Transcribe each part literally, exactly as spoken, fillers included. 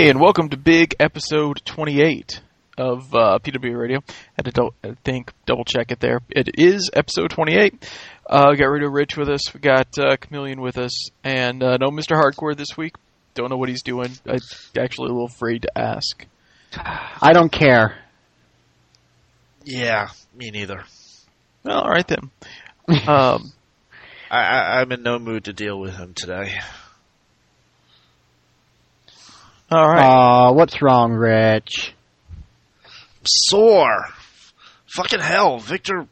Hey, and welcome to Big Episode twenty-eight of uh, P W A Radio. Had to do- I think double check it there. It is Episode twenty-eight. Uh, we got Radio Rich with us. We got uh, Chameleon with us, and uh, no Mister Hardcore this week. Don't know what he's doing. I'm actually a little afraid to ask. I don't care. Yeah, me neither. Well, all right then. Um, I, I, I'm in no mood to deal with him today. all right. Aw, uh, what's wrong, Rich? Sore. Fucking hell, Victor.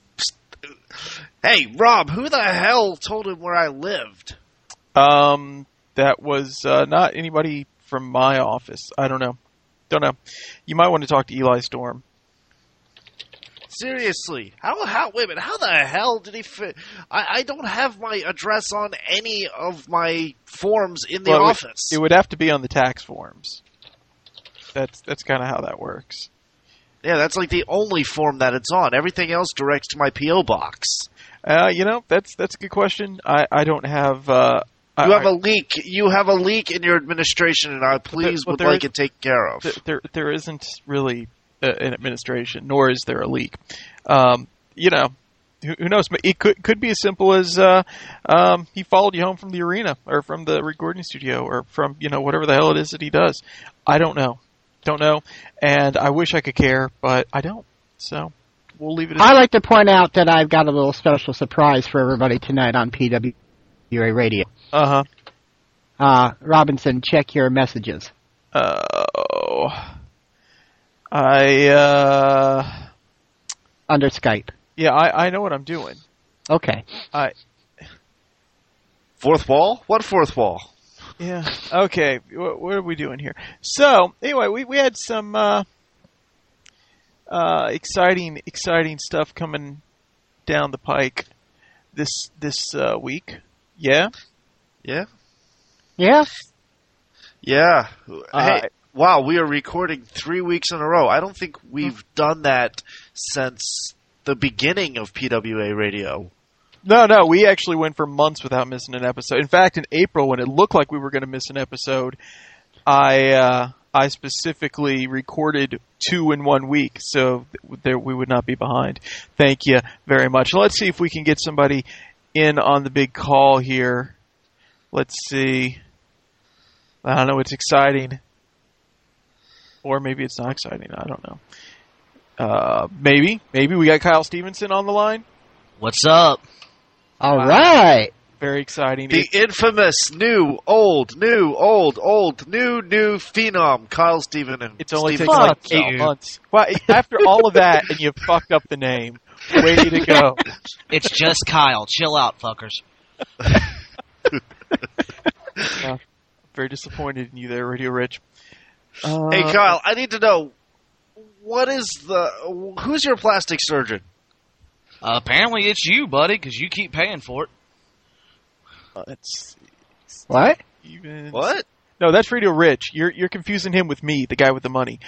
Hey, Rob, who the hell told him where I lived? Um, that was uh, not anybody from my office. I don't know. Don't know. You might want to talk to Eli Storm. Seriously, how, how, wait a minute, how the hell did he fit? I, I don't have my address on any of my forms in the Well, it office. would, it would have to be on the tax forms. That's that's kind of how that works. Yeah, that's like the only form that it's on. Everything else directs to my P O box. Uh, you know, that's that's a good question. I, I don't have... Uh, You I, have a leak. You have a leak in your administration, and I please but would there like is- it taken care of. There, there, there isn't really uh, an administration, nor is there a leak. Um, you know, who, who knows? It could could be as simple as uh, um, he followed you home from the arena, or from the recording studio, or from, you know, whatever the hell it is that he does. I don't know. Don't know. And I wish I could care, but I don't. So we'll leave it at I'd like to point out that I've got a little special surprise for everybody tonight on P W A Radio. Uh-huh. Uh, Robinson, check your messages. Oh. I, uh... Under Skype. Yeah, I, I know what I'm doing. Okay. I... Fourth wall? What fourth wall? Yeah. Okay. What, what are we doing here? So, anyway, we, we had some, uh... Uh, exciting, exciting stuff coming down the pike this, this, uh, week. Yeah? Yeah? Yeah? Yeah. Uh, Hey, wow, we are recording three weeks in a row. I don't think we've done that since the beginning of P W A Radio. No, no, we actually went for months without missing an episode. In fact, in April, when it looked like we were going to miss an episode, I uh, I specifically recorded two in one week, so there we would not be behind. Thank you very much. Let's see if we can get somebody in on the big call here. Let's see. I don't know. It's exciting, or maybe it's not exciting. I don't know. Uh, maybe, maybe we got Kyle Stevenson on the line. What's up? All Wow. right. Very exciting. The infamous new, old, new, old, old, new, new phenom, Kyle Steven and It's only Steven taken like Fuck eight you. months. Well, after all of that, and you fucked up the name. Way to go. It's just Kyle. Chill out, fuckers. Uh, very disappointed in you there, Radio Rich. Uh, Hey, Kyle, I need to know, what is the, who's your plastic surgeon? Uh, apparently it's you, buddy, because you keep paying for it. Let's see. What? Stevens. What? No, that's Radio Rich. You're you're confusing him with me, the guy with the money.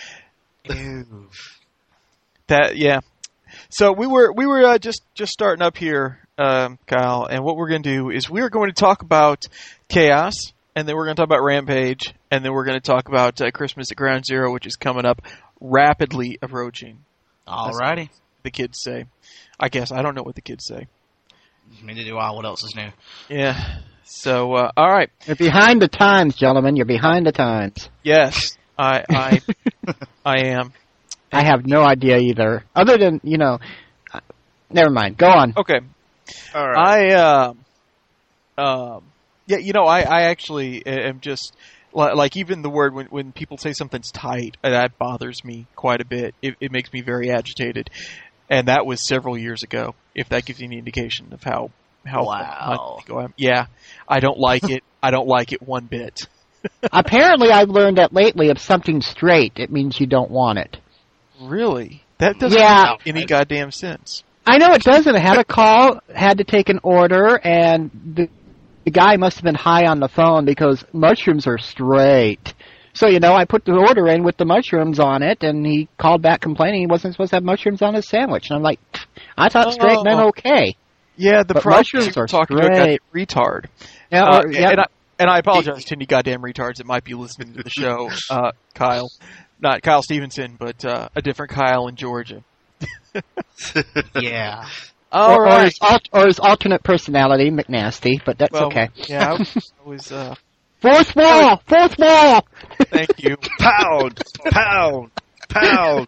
That yeah. So we were we were uh, just just starting up here, um, Kyle, and what we're going to do is we are going to talk about Chaos, and then we're going to talk about Rampage, and then we're going to talk about uh, Christmas at Ground Zero, which is coming up, rapidly approaching. Alrighty. The kids say. I guess I don't know what the kids say. Neither do I. What else is new? Yeah. So uh, all right. You're behind the times, gentlemen. You're behind the times. Yes, I I I am. I have no idea either. Other than, you know, uh, never mind. Go on. Okay. All right. I, uh, um, yeah, you know, I, I actually am just, li- like, even the word, when, when people say something's tight, uh, that bothers me quite a bit. It, it makes me very agitated. And that was several years ago, if that gives you any indication of how, how, Wow. much I am. Yeah, I don't like it. I don't like it one bit. Apparently, I've learned that lately if something's straight, it means you don't want it. Really? That doesn't Yeah. make any goddamn sense. I know it doesn't. I had a call, had to take an order, and the, the guy must have been high on the phone because mushrooms are straight. So, you know, I put the order in with the mushrooms on it, and he called back complaining he wasn't supposed to have mushrooms on his sandwich. And I'm like, I thought straight Oh. meant okay. Yeah, the But problem mushrooms is you're are talking to a straight. goddamn retard. Yeah, Uh, or, yeah, and I, and I apologize to any goddamn retards that might be listening to the show, uh, Kyle. Not Kyle Stevenson, but uh, a different Kyle in Georgia. Yeah. All or, or, right. his, al- or his alternate personality, McNasty, but that's Well, okay. Yeah, I was. Uh, Fourth wall! Fourth wall! thank you. Pound, pound, pound.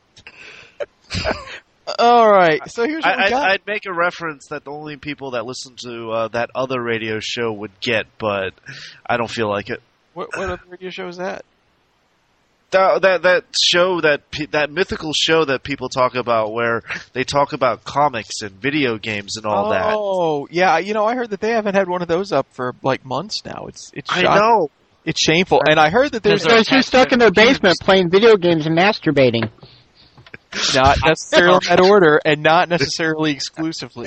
All right. So here's what I, we got. I'd, I'd make a reference that the only people that listen to uh, that other radio show would get, but I don't feel like it. What, what other radio show is that? That that, that show that pe- that mythical show that people talk about, where they talk about comics and video games and all that. Oh, yeah. You know, I heard that they haven't had one of those up for like months now. It's it's. I shocking. know. It's shameful. And I heard that there's Because they're stuck in their basement playing video games and masturbating. not necessarily in that order, and not necessarily exclusively.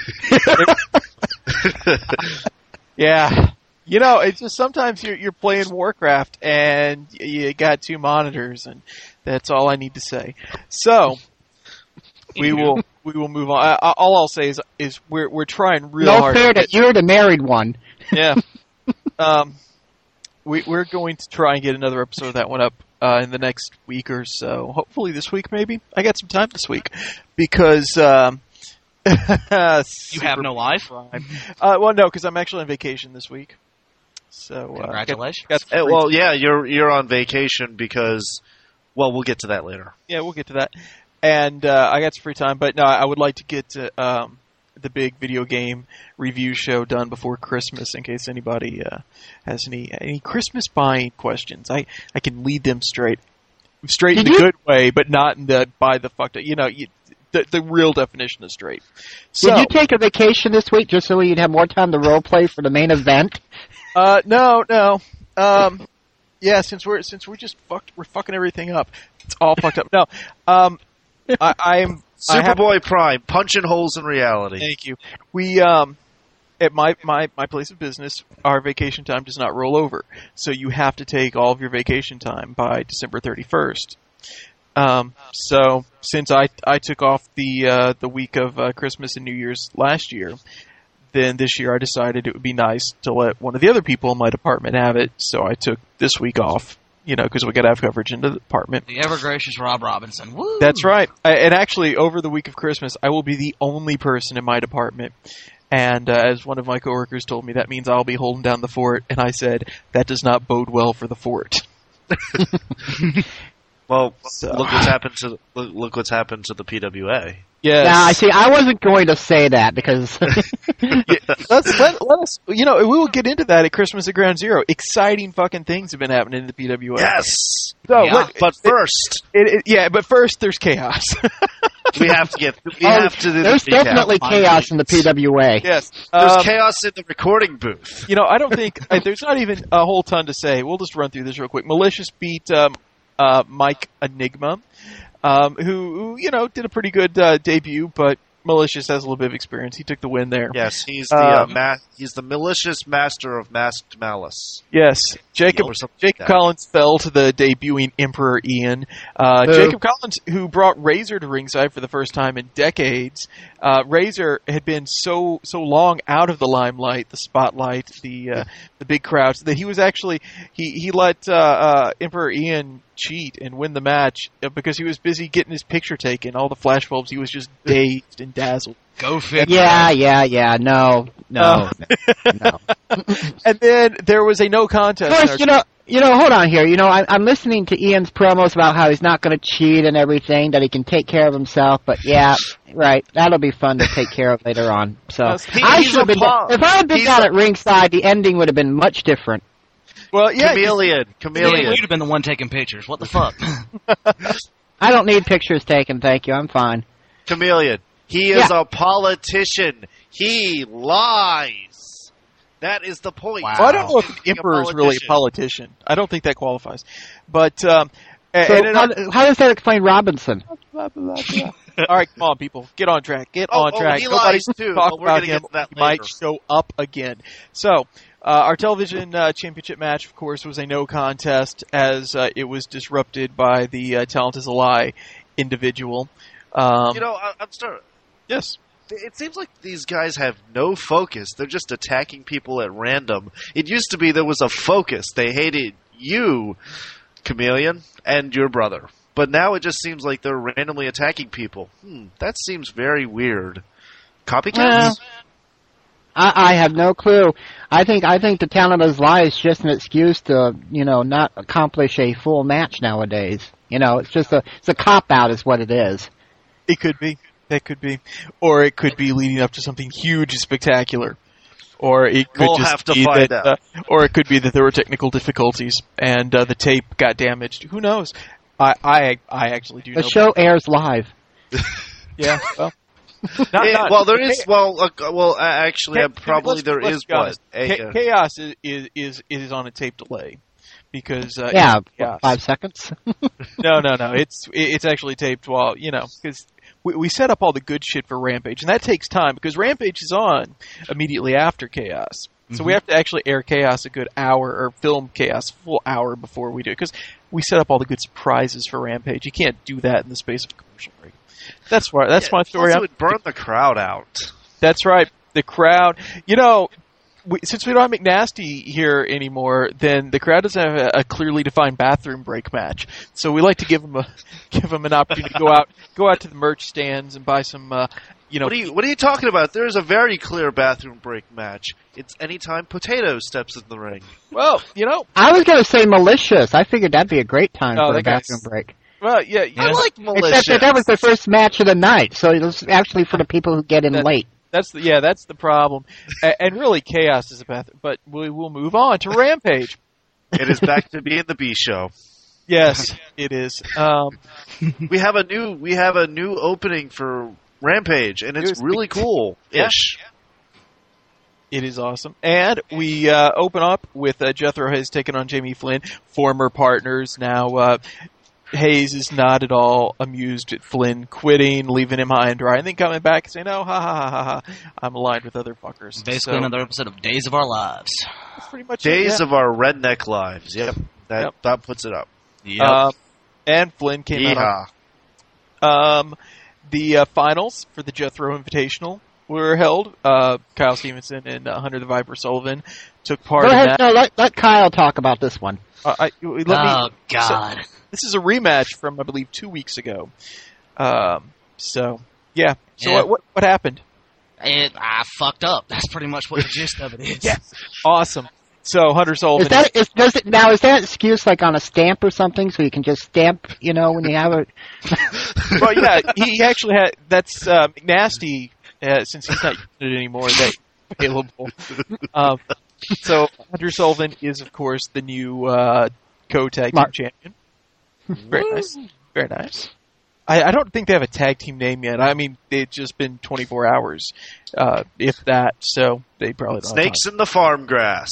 Yeah. You know, it's just sometimes you're you're playing Warcraft and you got two monitors, and that's all I need to say. So we will we will move on. I, I, all I'll say is is we're we're trying real No hard. fair that you're the married one. Yeah. um, we we're going to try and get another episode of that one up uh, in the next week or so. Hopefully this week, maybe. I got some time this week because. Um, You have no life? Uh, well, no, because I'm actually on vacation this week. So, uh, Congratulations. got- got Eh, free well, yeah, you're you're on vacation because, well, we'll get to that later. Yeah, we'll get to that. And uh, I got some free time, but no, I would like to get to, um, the big video game review show done before Christmas, in case anybody uh, has any any Christmas buying questions. I, I can lead them straight, straight in Did the you- good way, but not in the by the fucked up. You know, you, the the real definition of straight. So, Did you take a vacation this week just so you'd have more time to role play for the main event? uh, no, no. Um, yeah, since we're since we're just fucked, we're fucking everything up. It's all fucked up. No, um, I, I'm. I have- Superboy Prime, punching holes in reality. Thank you. We um at my, my, my place of business, our vacation time does not roll over. So you have to take all of your vacation time by December thirty-first. Um so since I I took off the uh the week of uh, Christmas and New Year's last year, then this year I decided it would be nice to let one of the other people in my department have it. So I took this week off, you know, because we got to have coverage in the department. The ever gracious Rob Robinson. Woo! That's right. I, and actually, over the week of Christmas, I will be the only person in my department. And uh, as one of my coworkers told me, that means I'll be holding down the fort. And I said, that does not bode well for the fort. Well, So- look what's happened to look, look what's happened to the P W A. Yes. Now, I see. I wasn't going to say that because Let's let, let us. You know, we will get into that at Christmas at Ground Zero. Exciting fucking things have been happening in the P W A. Yes, So, Yeah. let- but first it, it, yeah, but first there's chaos. we have to get we Oh, have to do the there's recap. definitely chaos in the P W A. Yes. There's Um, chaos in the recording booth. You know, I don't think uh, there's not even a whole ton to say. We'll just run through this real quick. Malicious beat um, uh, Mike Enigma, um, who, who you know did a pretty good uh, debut, but Malicious has a little bit of experience. He took the win there. Yes, he's the uh, Um, ma- he's the malicious master of masked malice. Yes, Jacob Or something Jacob like that. Collins fell to the debuting Emperor Ian. Uh, Who? Jacob Collins, who brought Razor to ringside for the first time in decades. Uh, Razor had been so so long out of the limelight, the spotlight, the uh, the big crowds, that he was actually he he let uh, uh, Emperor Ian cheat and win the match uh, because he was busy getting his picture taken. All the flashbulbs, he was just dazed and dazzled. Go figure. Yeah, yeah, yeah. No, no, no. And then there was a no contest. in our- First, you know, you know. Hold on here. You know, I, I'm listening to Ian's promos about how he's not going to cheat and everything, that he can take care of himself. But yeah, right. That'll be fun to take care of later on. So He- I he's should have a been. pa- If I had been he's down a- at ringside, the ending would have been much different. well, yeah, 'cause- Chameleon, Yeah, chameleon. you'd have been the one taking pictures. What the fuck? I don't need pictures taken, thank you. I'm fine. Chameleon. He is Yeah. a politician. He lies. That is the point. Wow. Well, I don't know if He's the being a Emperor is really a politician. I don't think that qualifies. But um, a- So and it- how, how does that explain Robinson? blah, blah, blah. All right, come on, people, get on track. Get Oh, on oh, track. he Nobody's lies, too, talk but we're about gonna get him. to that He might later. show up again. So, uh, our television uh, championship match, of course, was a no contest as uh, it was disrupted by the uh, Talent is a Lie individual. Um, You know, I, I'm starting. yes. it seems like these guys have no focus. They're just attacking people at random. It used to be there was a focus. They hated you, Chameleon, and your brother. But now it just seems like they're randomly attacking people. Hmm, that seems very weird. Copycats? Well, I, I have no clue. I think I think the Talent of Lie is just an excuse to, you know, not accomplish a full match nowadays. You know, it's just a it's a cop out, is what it is. It could be. That could be. Or it could be leading up to something huge and spectacular. Or it could We'll just have to be find that, out. Uh, or it could be that there were technical difficulties and uh, the tape got damaged. Who knows? I I, I actually do The know. show airs live. Yeah. Well, not, Eh, not, well, there is. Cha- well, uh, well, uh, actually, uh, Cha- probably let's- there let's is be what honest. a, Cha- uh, Chaos is, is is is on a tape delay because uh, Yeah, it's Chaos. five seconds. No, no, no. It's it's actually taped while you know because we we set up all the good shit for Rampage, and that takes time because Rampage is on immediately after Chaos. So Mm-hmm. we have to actually air Chaos a good hour or film Chaos a full hour before we do it because we set up all the good surprises for Rampage. You can't do that in the space of a commercial break. That's why. That's yeah, my story. plus it I'm- would burn the crowd out. That's right. The crowd. You know, we, since we don't have McNasty here anymore, then the crowd doesn't have a, a clearly defined bathroom break match. So we like to give them a give them an opportunity to go out go out to the merch stands and buy some. Uh, you know, What are you What are you talking about? There's a very clear bathroom break match. It's anytime Potato steps in the ring. well, you know, I was going to say Malicious. I figured that'd be a great time Oh, for a that guy's- bathroom break. well, yeah, I yeah. like Malicious. Except that that was the first match of the night, so it was actually for the people who get in That- late. That's the yeah, that's the problem. A- and really, Chaos is a bathroom. But we will move on to Rampage. It is back to being the B show. Yes, it is. Um, We have a new we have a new opening for Rampage, and It it's was- really cool. Ish. It is awesome. And we uh, open up with uh, Jethro Hayes taking on Jamie Flynn, former partners. Now, uh, Hayes is not at all amused at Flynn quitting, leaving him high and dry, and then coming back and saying, oh, ha, ha, ha, ha, ha, I'm aligned with other fuckers. Basically, So, another episode of Days of Our Lives. that's pretty much Days it, yeah. of our redneck lives. Yep. That Yep. that puts it up. Yep. Um, and Flynn came out Yeehaw. on um, the uh, finals for the Jethro Invitational were held. Uh, Kyle Stevenson and uh, Hunter the Viper Sullivan took part Go in ahead, that. no, let, let Kyle talk about this one. Uh, I, let oh, me, God. This is a rematch from, I believe, two weeks ago. Um, so, yeah. So Yeah. What, what what happened? It, I fucked up. That's pretty much what the gist of it is. Yes. Awesome. So Hunter Sullivan. Is that is does it now? Is that excuse like on a stamp or something, so you can just stamp, you know, when you have it? well, yeah, he actually had. That's uh, McNasty, uh, since he's not using it anymore. That available. Um, so Hunter Sullivan is, of course, the new uh, co-tag team Mark. champion. Very nice. Very nice. I, I don't think they have a tag team name yet. I mean, it's just been twenty-four hours, uh, if that. So they probably don't have Snakes in the farm grass.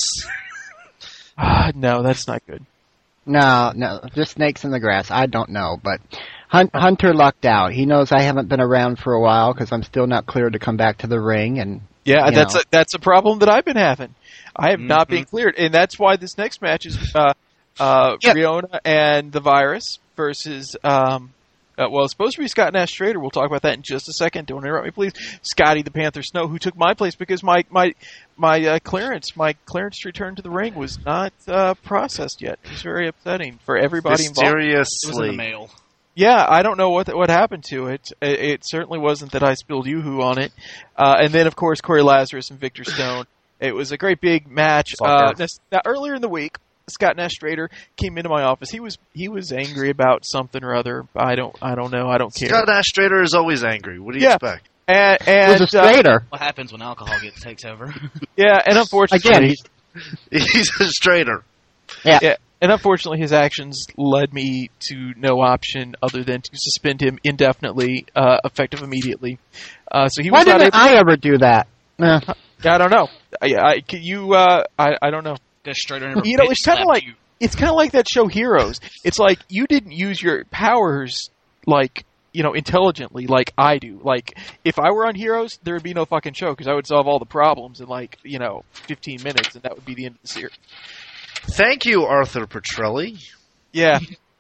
Ah, no, that's not good. No, no, just snakes in the grass. I don't know, but Hun- Hunter lucked out. He knows I haven't been around for a while because I'm still not cleared to come back to the ring, and Yeah, You that's know. a, that's a problem that I've been having. I have not Mhm. been cleared, and that's why this next match is uh, uh, Yep. Riona and the Virus versus. Um, uh, well, it's supposed to be Scott Nash Strader. We'll talk about that in just a second. Don't interrupt me, please. Scotty the Panther Snow, who took my place because my my my uh, clearance, my clearance return to the ring was not uh, processed yet. It was very upsetting for everybody involved. It was in the Mysteriously. mail. Yeah, I don't know what what happened to it. It, it certainly wasn't that I spilled yoo-hoo on it. Uh, and then, of course, Corey Lazarus and Victor Stone. It was a great big match. Uh, Fucker. now, earlier in the week, Scott Nash Strader came into my office. He was he was angry about something or other. I don't I don't know. I don't care. Scott Nash Strader is always angry. What do you Yeah. expect? and it and was a uh, straighter. What happens when alcohol gets takes over? yeah, and unfortunately, Again, he's He's a straighter. yeah, and unfortunately, his actions led me to no option other than to suspend him indefinitely, uh, effective immediately. Uh, so he why was not didn't able. I ever do that? Uh, I don't know. I, I can you uh I, I don't know. Go straight under. You know, it's kind of like it's kind of like that show Heroes. It's like you didn't use your powers like you know intelligently like I do. Like if I were on Heroes, there would be no fucking show because I would solve all the problems in like you know fifteen minutes, and that would be the end of the series. Thank you, Arthur Petrelli. Yeah,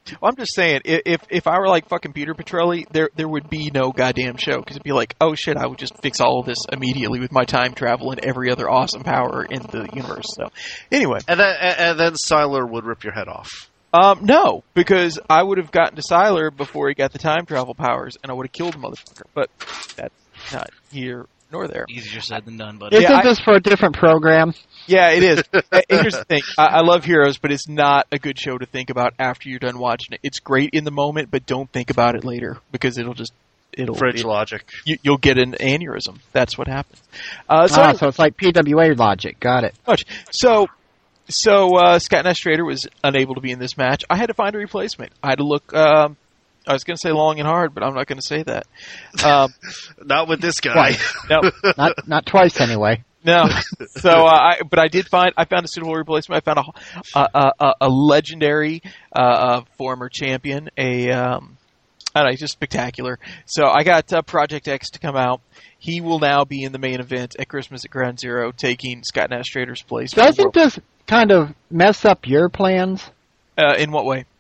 Well, I'm just saying, i- if if I were like fucking Peter Petrelli, there there would be no goddamn show because it'd be like, oh shit, I would just fix all of this immediately with my time travel and every other awesome power in the universe. So, anyway, And then and, and then Siler would rip your head off. um, no, because I would have gotten to Siler before he got the time travel powers, and I would have killed the motherfucker. But that's not here nor there. Easier said than done, buddy. Isn't Yeah, I- this for a different program? Yeah, it is. And here's the thing. I, I love Heroes, but it's not a good show to think about after you're done watching it. It's great in the moment, but don't think about it later because it'll just it'll Fridge it, logic. you, you'll get an aneurysm. That's what happens. Uh, so, ah, anyway, so it's like P W A logic. Got it. much. so so uh, Scott Nestrader was unable to be in this match. I had to find a replacement. I had to look. Um, I was going to say long and hard, but I'm not going to say that. Um, Not with this guy. no, Not not twice anyway. No, so uh, I, but I did find I found a suitable replacement. I found a a, a, a legendary uh, uh, former champion, a um, I don't know, just spectacular. So I got uh, Project X to come out. He will now be in the main event at Christmas at Ground Zero, taking Scott Nestrader's place. for the Doesn't world- this kind of mess up your plans? uh, in what way?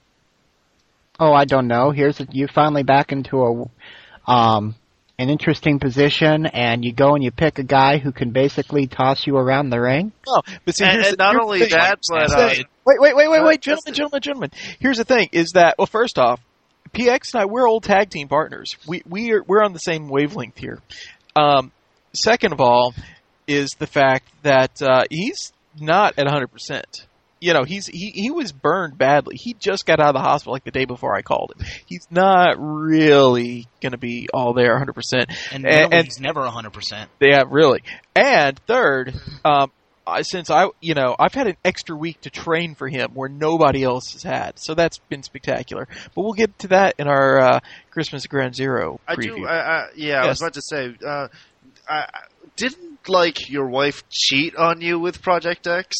Oh, I don't know. Here's a, you finally back into a um an interesting position, and you go and you pick a guy who can basically toss you around the ring. No, but see, And, here's and the- not here's only the thing. that, but uh, Wait, wait, wait, wait, uh, wait, just- gentlemen, gentlemen, gentlemen. Here's the thing: is that well, first off, P X and I we're old tag team partners. We we are we're on the same wavelength here. Um, second of all, is the fact that uh, he's not at one hundred percent. You know, he's he he was burned badly. He just got out of the hospital like the day before I called him. He's not really going to be all there one hundred percent. And, and- really, and- he's never one hundred percent. Yeah, really. And third, um, I, since I, you know, I've had an extra week to train for him where nobody else has had, so that's been spectacular. But we'll get to that in our uh, Christmas Ground Zero I preview. do. I, I, yeah, I was Yes. about to say. Uh, I, I- didn't like your wife cheat on you with Project X?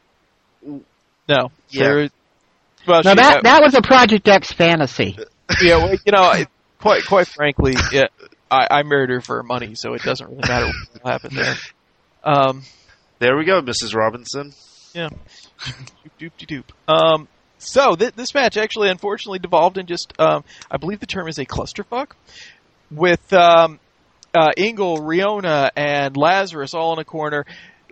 no, Yeah. There- well, Now she- that uh, that was a Project X fantasy. yeah, well, you know, I, quite quite frankly, yeah, I, I married her for money, so it doesn't really matter what will happen there. Um, There we go, Missus Robinson. Yeah. doop doop doop. Um, so th- this match actually, unfortunately, devolved in just, um, I believe the term is a clusterfuck, with um, uh, Engel, Riona, and Lazarus all in a corner.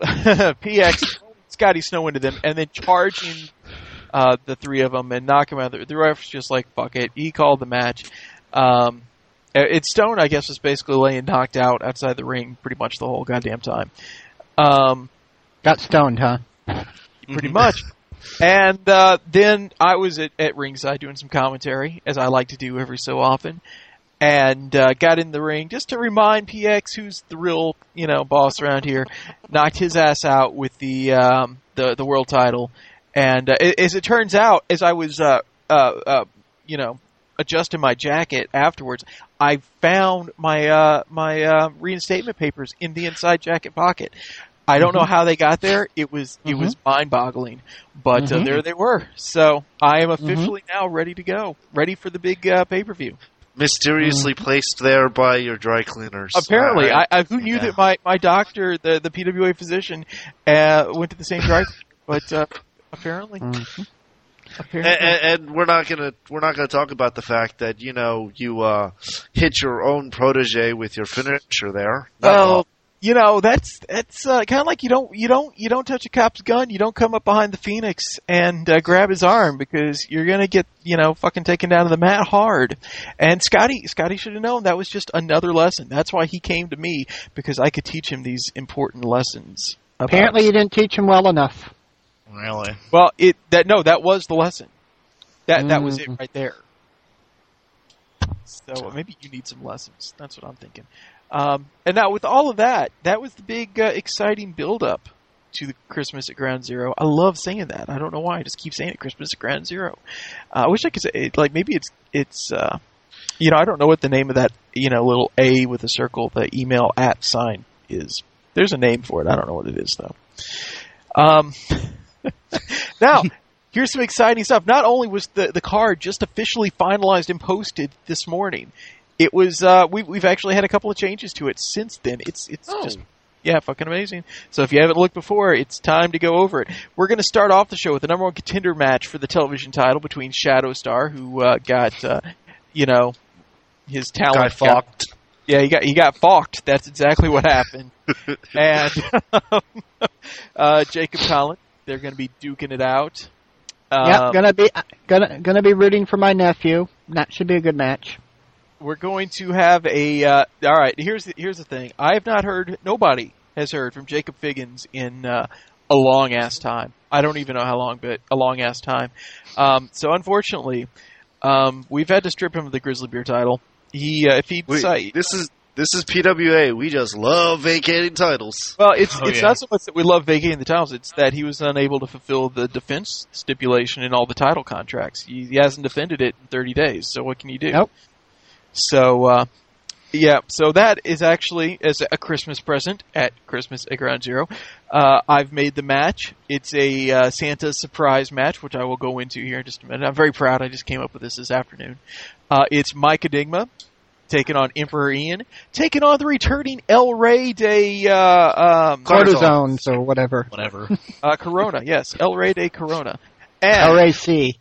P X, Scotty Snow into them, and then charging uh, the three of them and knock them out. The, the ref's just like, fuck it. He called the match. Um, it's Stone, I guess, was basically laying knocked out outside the ring pretty much the whole goddamn time. Um, Got stoned, huh? pretty much. And uh, then I was at, at ringside doing some commentary, as I like to do every so often, and uh, got in the ring just to remind P X, who's the real, you know, boss around here, knocked his ass out with the um, the, the world title. And uh, as it turns out, as I was, uh, uh, uh, you know, adjusting my jacket afterwards, I found my uh, my uh, reinstatement papers in the inside jacket pocket. I don't know how they got there. It was it was mind-boggling, but uh, Mhm. there they were. So I am officially now ready to go, ready for the big uh, pay-per-view. Mysteriously placed there by your dry cleaners. Apparently, Uh, I, I who knew yeah. that my, my doctor, the the P W A physician, uh, went to the same dry, but uh, apparently, Mhm. apparently, and, and we're not gonna we're not gonna talk about the fact that you know you uh, hit your own protege with your finisher there. Not well, all. you know that's that's uh, kind of like you don't you don't you don't touch a cop's gun. You don't come up behind the Phoenix and uh, grab his arm because you're gonna get you know fucking taken down to the mat hard. And Scotty Scotty should have known that was just another lesson. That's why he came to me, because I could teach him these important lessons. about- Apparently, you didn't teach him well enough. Really? Well, it that no, that was the lesson. That that was it Mhm. right there. So uh, maybe you need some lessons. That's what I'm thinking. Um, and now with all of that, that was the big uh, exciting build up to the Christmas at Ground Zero. I love saying that. I don't know why. I just keep saying it. Christmas at Ground Zero. Uh, I wish I could say it, like maybe it's it's uh, you know I don't know what the name of that you know little A with a circle, the email at sign is. There's a name for it. I don't know what it is though. Um. Now, here's some exciting stuff. Not only was the, the card just officially finalized and posted this morning, it was uh, we, we've actually had a couple of changes to it since then. It's it's Oh. just Yeah, fucking amazing. So if you haven't looked before, it's time to go over it. We're going to start off the show with the number one contender match for the television title between Shadow Star, who uh, got, uh, you know, his talent Guy fucked. Yeah, he got he got balked. That's exactly what happened. and uh, Jacob Collins, they're going to be duking it out. Um, Yep, gonna be gonna gonna be rooting for my nephew. That should be a good match. We're going to have a. Uh, all right, here's the, here's the thing. I have not heard. Nobody has heard from Jacob Figgins in uh, a long ass time. I don't even know how long, but a long ass time. Um, so unfortunately, um, we've had to strip him of the Grizzly Beer title. He, uh, if he We, decide, this is this is P W A. We just love vacating titles. well, it's Oh, it's yeah. not so much that we love vacating the titles; it's that he was unable to fulfill the defense stipulation in all the title contracts. He, he hasn't defended it in thirty days. So what can you do? Nope. So, uh, yeah, so that is actually as a Christmas present at Christmas at Ground Zero. Uh, I've made the match. It's a uh, Santa surprise match, which I will go into here in just a minute. I'm very proud. I just came up with this this afternoon. Uh, it's Mike Enigma taking on Emperor Ian, taking on the returning El Rey de uh, um, Cortisones or whatever. Whatever. uh, Corona. Yes, El Rey de Corona. And R A C.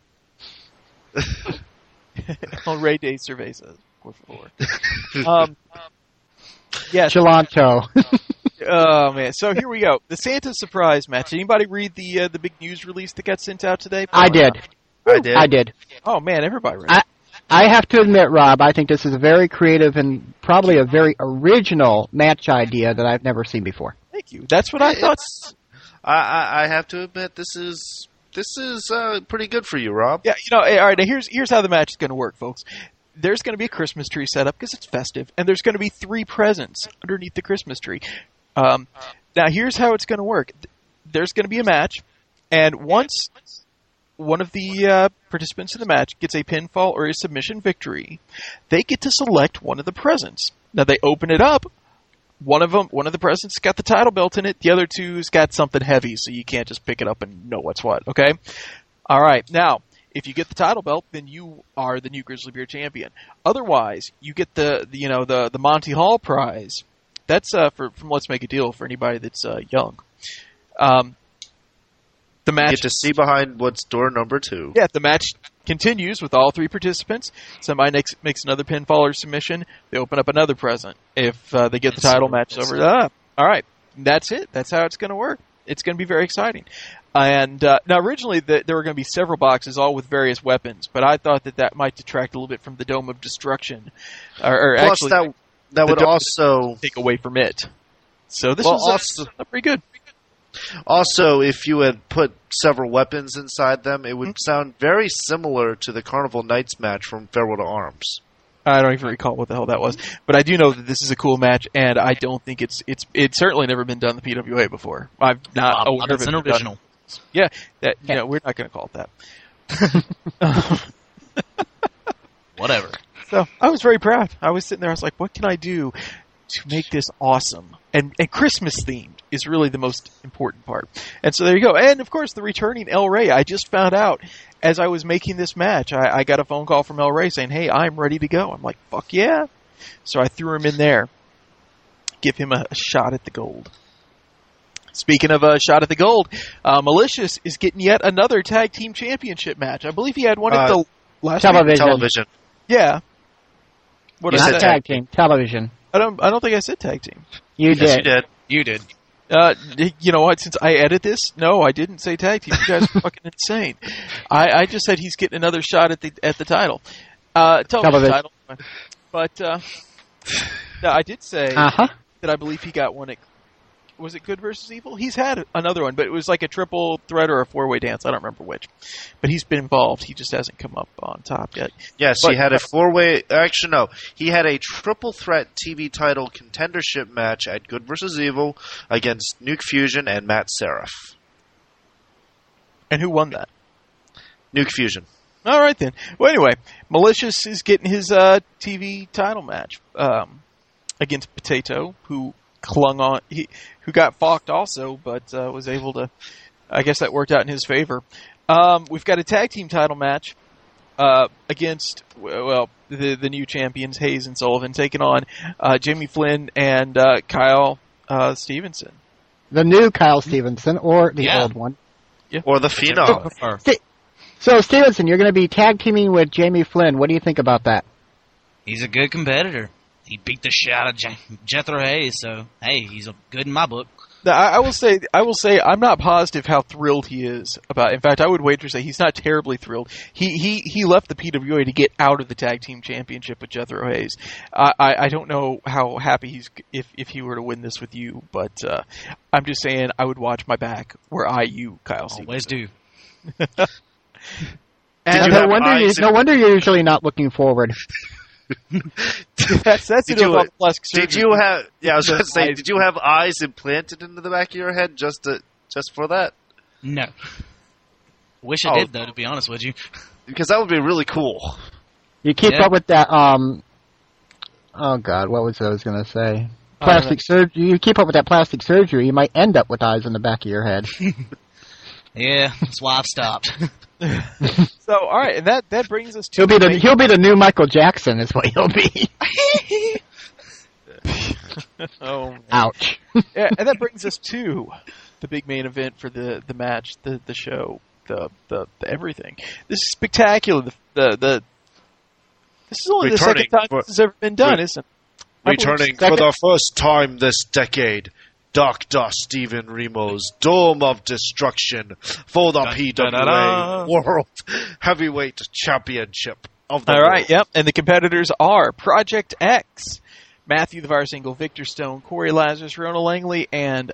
El Rey de Cerveza. Por favor. Um, yes. Chilanto. Oh man! So here we go. The Santa surprise match. Anybody read the uh, the big news release that got sent out today? I did. I did. I did. Oh man! Everybody read. I- it. I have to admit, Rob, I think this is a very creative and probably a very original match idea that I've never seen before. Thank you. That's what I thought. It's- I, I I have to admit this is this is uh, pretty good for you, Rob. Yeah, you know. All right. Now here's here's how the match is going to work, folks. There's going to be a Christmas tree set up because it's festive, and there's going to be three presents underneath the Christmas tree. Um, now here's how it's going to work. There's going to be a match, and once one of the uh, participants in the match gets a pinfall or a submission victory, they get to select one of the presents. Now they open it up. One of them, one of the presents got the title belt in it. The other two's got something heavy, so you can't just pick it up and know what's what. Okay. All right. Now, if you get the title belt, then you are the new Grizzly Beer champion. Otherwise, you get the, the you know the the Monty Hall prize. That's uh, for from Let's Make a Deal for anybody that's uh, young. Um, the You match. get to see behind what's door number two. Yeah, the match continues with all three participants. Somebody makes, makes another pinfall or submission. They open up another present if uh, they get the title match over. Ah, all right, that's it. That's how it's going to work. It's going to be very exciting. And uh, now, originally, the, there were going to be several boxes, all with various weapons, but I thought that that might detract a little bit from the Dome of Destruction, or, or Plus, actually that that the would dome- also take away from it. So this Well, was uh, also- uh, pretty good. also if you had put several weapons inside them, it would Hmm? sound very similar to the Carnival Knights match from Farewell to Arms. I don't even recall what the hell that was, but I do know that this is a cool match, and I don't think it's it's it's certainly never been done in the P W A before. I've not Bob, aware of it's it an being done. original. Yeah, that you know we're not going to call it that. Whatever. So I was very proud. I was sitting there. I was like, "What can I do to make this awesome?" And and Christmas themed is really the most important part. And so there you go. And of course, the returning El Rey. I just found out as I was making this match. I, I got a phone call from El Rey saying, "Hey, I'm ready to go." I'm like, "Fuck yeah!" So I threw him in there. Give him a, a shot at the gold. Speaking of a shot at the gold, uh, Malicious is getting yet another tag team championship match. I believe he had one at Uh, the last television. Television. Yeah. What You is Not said that? tag team, television. I don't. I don't think I said tag team. You Yes, did. you did. You did. Uh, you know what? Since I edit this, no, I didn't say tag team. You guys are fucking insane. I, I just said he's getting another shot at the at the title, uh, television Television. title. But uh, no, I did say Uh huh. that I believe he got one at. Was it Good versus Evil? He's had another one, but it was like a triple threat or a four way dance. I don't remember which. But he's been involved. He just hasn't come up on top yet. Yes, But- he had a four-way. Actually, no, he had a triple threat T V title contendership match at Good versus Evil against Nuke Fusion and Matt Seraph. And who won that? Nuke Fusion. All right then. Well, anyway, Malicious is getting his uh, T V title match um, against Potato, who clung on, he who got falked also, but uh, was able to. I guess that worked out in his favor. Um, we've got a tag team title match uh, against well the the new champions Hayes and Sullivan taking on uh, Jamie Flynn and uh, Kyle uh, Stevenson. The new Kyle Stevenson or the Yeah. old one. Or the Phenom. So, Stevenson, you're going to be tag teaming with Jamie Flynn. What do you think about that? He's a good competitor. He beat the shit out of Je- Jethro Hayes, so hey, he's a good in my book. Now, I, I will say, I will say, I'm not positive how thrilled he is about. In fact, I would wager say he's not terribly thrilled. He he he left the P W A to get out of the tag team championship with Jethro Hayes. I I, I don't know how happy he's if if he were to win this with you, but uh, I'm just saying I would watch my back where I you Kyle Always Stevenson. do. And you no have wonder, you, eyes no in- wonder you're usually not looking forward. that's that's Did it you- about plastic Did surgery. you have? Yeah, I was The going to say, eyes- did you have eyes implanted into the back of your head just to just for that? No. Wish I Oh. did, though, to be honest with you. Because that would be really cool. You keep Yeah. up with that, um, oh God, what was I was going to say? I don't know. Plastic surgery. You keep up with that plastic surgery, you might end up with eyes in the back of your head. Yeah, that's why I've stopped. So all right, and that that brings us to He'll be the he'll be the new Michael Jackson, is what he'll be. oh man. Ouch. Yeah, and that brings us to the big main event for the, the match, the the show, the, the the everything. This is spectacular. The the, the this is only Returning the second time for- this has ever been done, re- isn't it? I believe Returning second- for the first time this decade, Doctor Steven Rimo's Dome of Destruction for the Dun, P dun, W A dun, dun. World Heavyweight Championship of the All world. right, yep. And the competitors are Project X, Matthew the Virus Angle, Victor Stone, Corey Lazarus, Rona Langley, and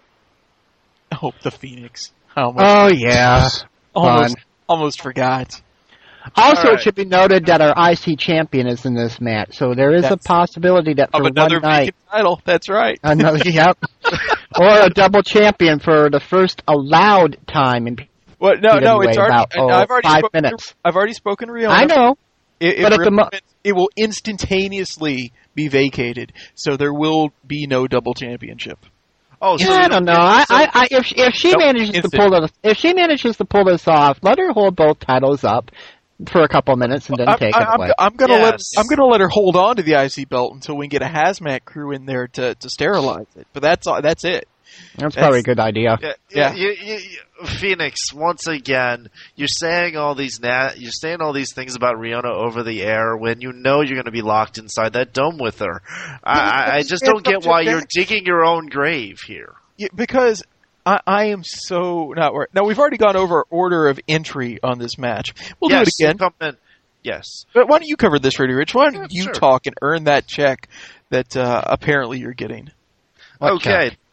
oh, the Phoenix. Almost, Oh yeah. almost, fun. almost forgot. Also, All right. it should be noted that our I C champion is in this match, so there is That's- a possibility that Of for another one night, vacant title. That's right. another yep, or a double champion for the first allowed time in. What? No, no, it's P W A, already. about, oh, I've already five spoken minutes. To, I've already spoken to Riona. I know. It, But it, at the mo- it will instantaneously be vacated, so there will be no double championship. Oh, so Yeah, you I don't know. I, so- I, I, if if she Nope, manages to instant. pull this, if she manages to pull this off, let her hold both titles up for a couple minutes and then I'm, take I, it I'm, away. I'm gonna let Yes. I'm gonna let her hold on to the I C belt until we can get a hazmat crew in there to, to sterilize it. But that's all. That's it. That's probably a good idea. Yeah, Yeah. You, you, you, Phoenix. Once again, you're saying all these na- you're saying all these things about Riona over the air when you know you're going to be locked inside that dome with her. I, I, I just don't get why you're digging your own grave here. Yeah, because I, I am so not worried. Now we've already gone over order of entry on this match. We'll yes, do it again. come in. Yes. But why don't you cover this, Rudy Rich? Why don't Yeah, you sure. talk and earn that check that uh, apparently you're getting? What Okay. check?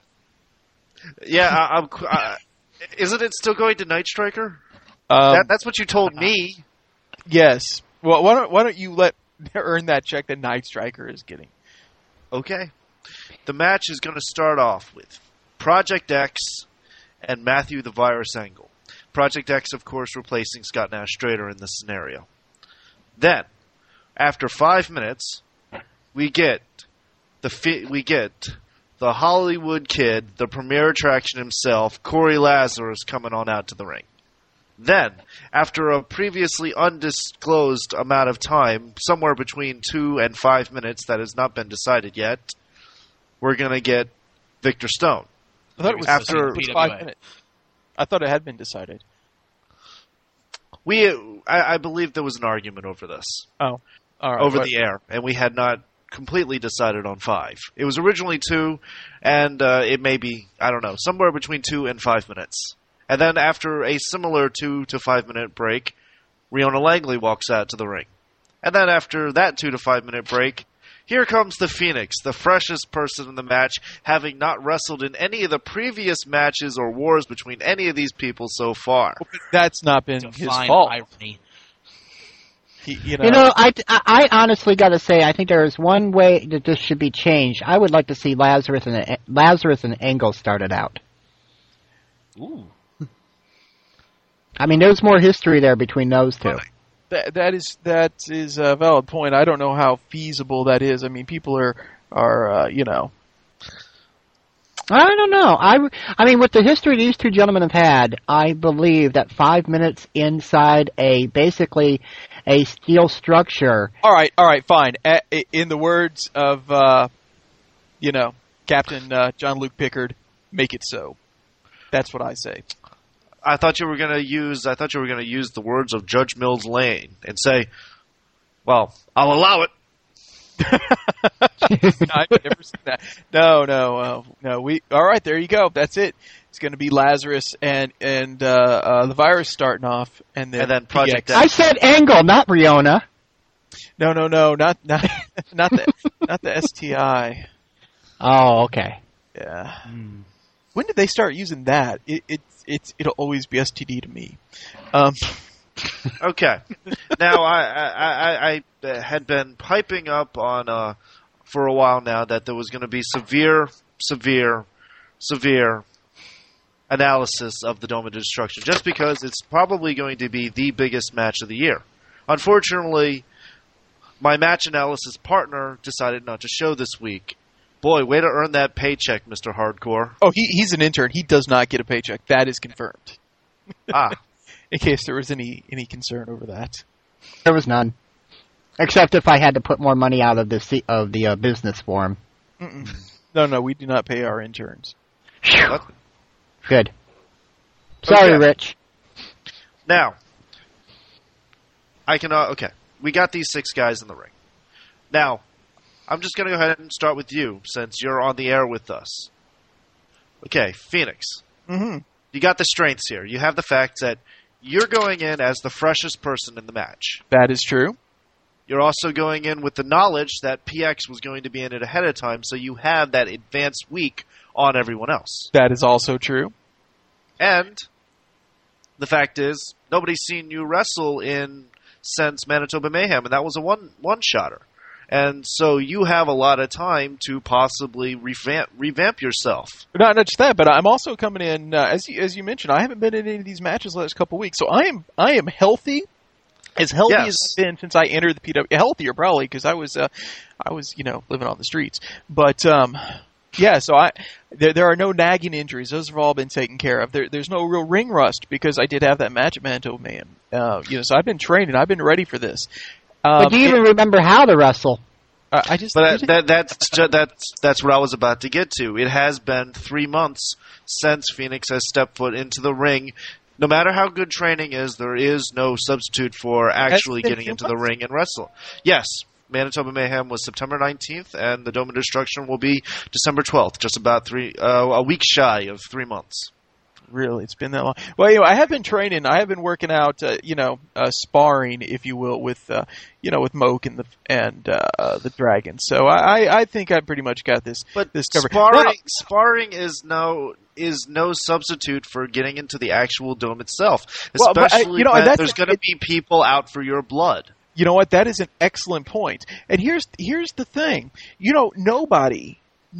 Yeah, I, I'm. qu- Uh, isn't it still going to Night Striker? Um, that, that's what you told me. yes. Well, why don't why don't you let earn that check that Night Striker is getting? Okay. The match is going to start off with Project X and Matthew the Virus Angle. Project X, of course, replacing Scott Nash Strader in this scenario. Then, after five minutes, we get the fi- we get the Hollywood Kid, the premier attraction himself, Corey Lazarus, coming on out to the ring. Then, after a previously undisclosed amount of time, somewhere between two and five minutes that has not been decided yet, we're going to get Victor Stone. I thought it was, After- it was P W A. five minutes. I thought it had been decided. We, I, I believe there was an argument over this, Oh, all right. over What- the air, and we had not completely decided on five. It was originally two, and uh, it may be, I don't know, somewhere between two and five minutes. And then after a similar two to five minute break, Riona Langley walks out to the ring. And then after that two to five minute break, here comes the Phoenix, the freshest person in the match, having not wrestled in any of the previous matches or wars between any of these people so far. That's not been his Define fault. irony. He, you know, You know, I, I honestly got to say, I think there is one way that this should be changed. I would like to see Lazarus and Lazarus and Angle started out. Ooh. I mean, there's more history there between those two. that that is that is a valid point. I don't know how feasible that is. I mean, people are are uh, you know. I don't know. I, I mean, with the history these two gentlemen have had, I believe that five minutes inside a basically a steel structure. All right, all right, fine. A- In the words of uh, you know Captain uh, John Luke Pickard, make it so. That's what I say. I thought you were going to use. I thought you were going to use the words of Judge Mills Lane and say, "Well, I'll allow it." I've never seen that. No, no, uh, no. We all right. There you go. That's it. It's going to be Lazarus and and uh, uh, the virus starting off, and then, And then Project P X. X. I said Angle, not Riona. No, no, no, not not not the not the S T I. Oh, okay. Yeah. When did they start using that? It, it it's it'll always be S T D to me. Um, Okay. Now, I, I, I, I had been piping up on uh, for a while now that there was going to be severe, severe, severe analysis of the Dome of Destruction, just because it's probably going to be the biggest match of the year. Unfortunately, my match analysis partner decided not to show this week. Boy, way to earn that paycheck, Mister Hardcore. oh, he he's an intern. He does not get a paycheck. That is confirmed. Ah. In case there was any any concern over that. There was none. Except if I had to put more money out of the C- of the uh, business form. Mm-mm. No, no, we do not pay our interns. Phew. Good. Sorry, Okay. Rich. Now, I can, uh, okay, we got these six guys in the ring. Now, I'm just going to go ahead and start with you, since you're on the air with us. Okay, Phoenix. Mm-hmm. You got the strengths here. You have the fact that you're going in as the freshest person in the match. That is true. You're also going in with the knowledge that P X was going to be in it ahead of time, so you have that advanced week on everyone else. That is also true. And the fact is, nobody's seen you wrestle in since Manitoba Mayhem, and that was a one one shotter. And so you have a lot of time to possibly revamp revamp yourself. Not, not just that, but I'm also coming in uh, as you, as you mentioned. I haven't been in any of these matches the last couple of weeks, so I am I am healthy, as healthy Yes. as I've been since I entered the P W. Healthier probably because I was uh, I was you know living on the streets, but um, yeah. So I there there are no nagging injuries; those have all been taken care of. There, there's no real ring rust because I did have that match at Manitoba Mayhem. Uh, you know, so I've been training. I've been ready for this. Um, But do you even remember how to wrestle? uh, I just But that, that, that's ju- that's that's what I was about to get to. It has been three months since Phoenix has stepped foot into the ring. No matter how good training is, there is no substitute for actually been getting two into the months? ring and wrestle. Yes, Manitoba Mayhem was September nineteenth, and the Dome of Destruction will be December twelfth, just about three uh, a week shy of three months. Really, it's been that long. Well, you know, I have been training. I have been working out, uh, you know, uh, sparring, if you will, with, uh, you know, with Moke and the and uh, the Dragon. So I, I think I pretty much got this. But this covered. sparring, Now- sparring is no is no substitute for getting into the actual dome itself. Well, but I- Especially you know, when that's- there's going to be people out for your blood. You know what? That is an excellent point. And here's here's the thing. You know, nobody,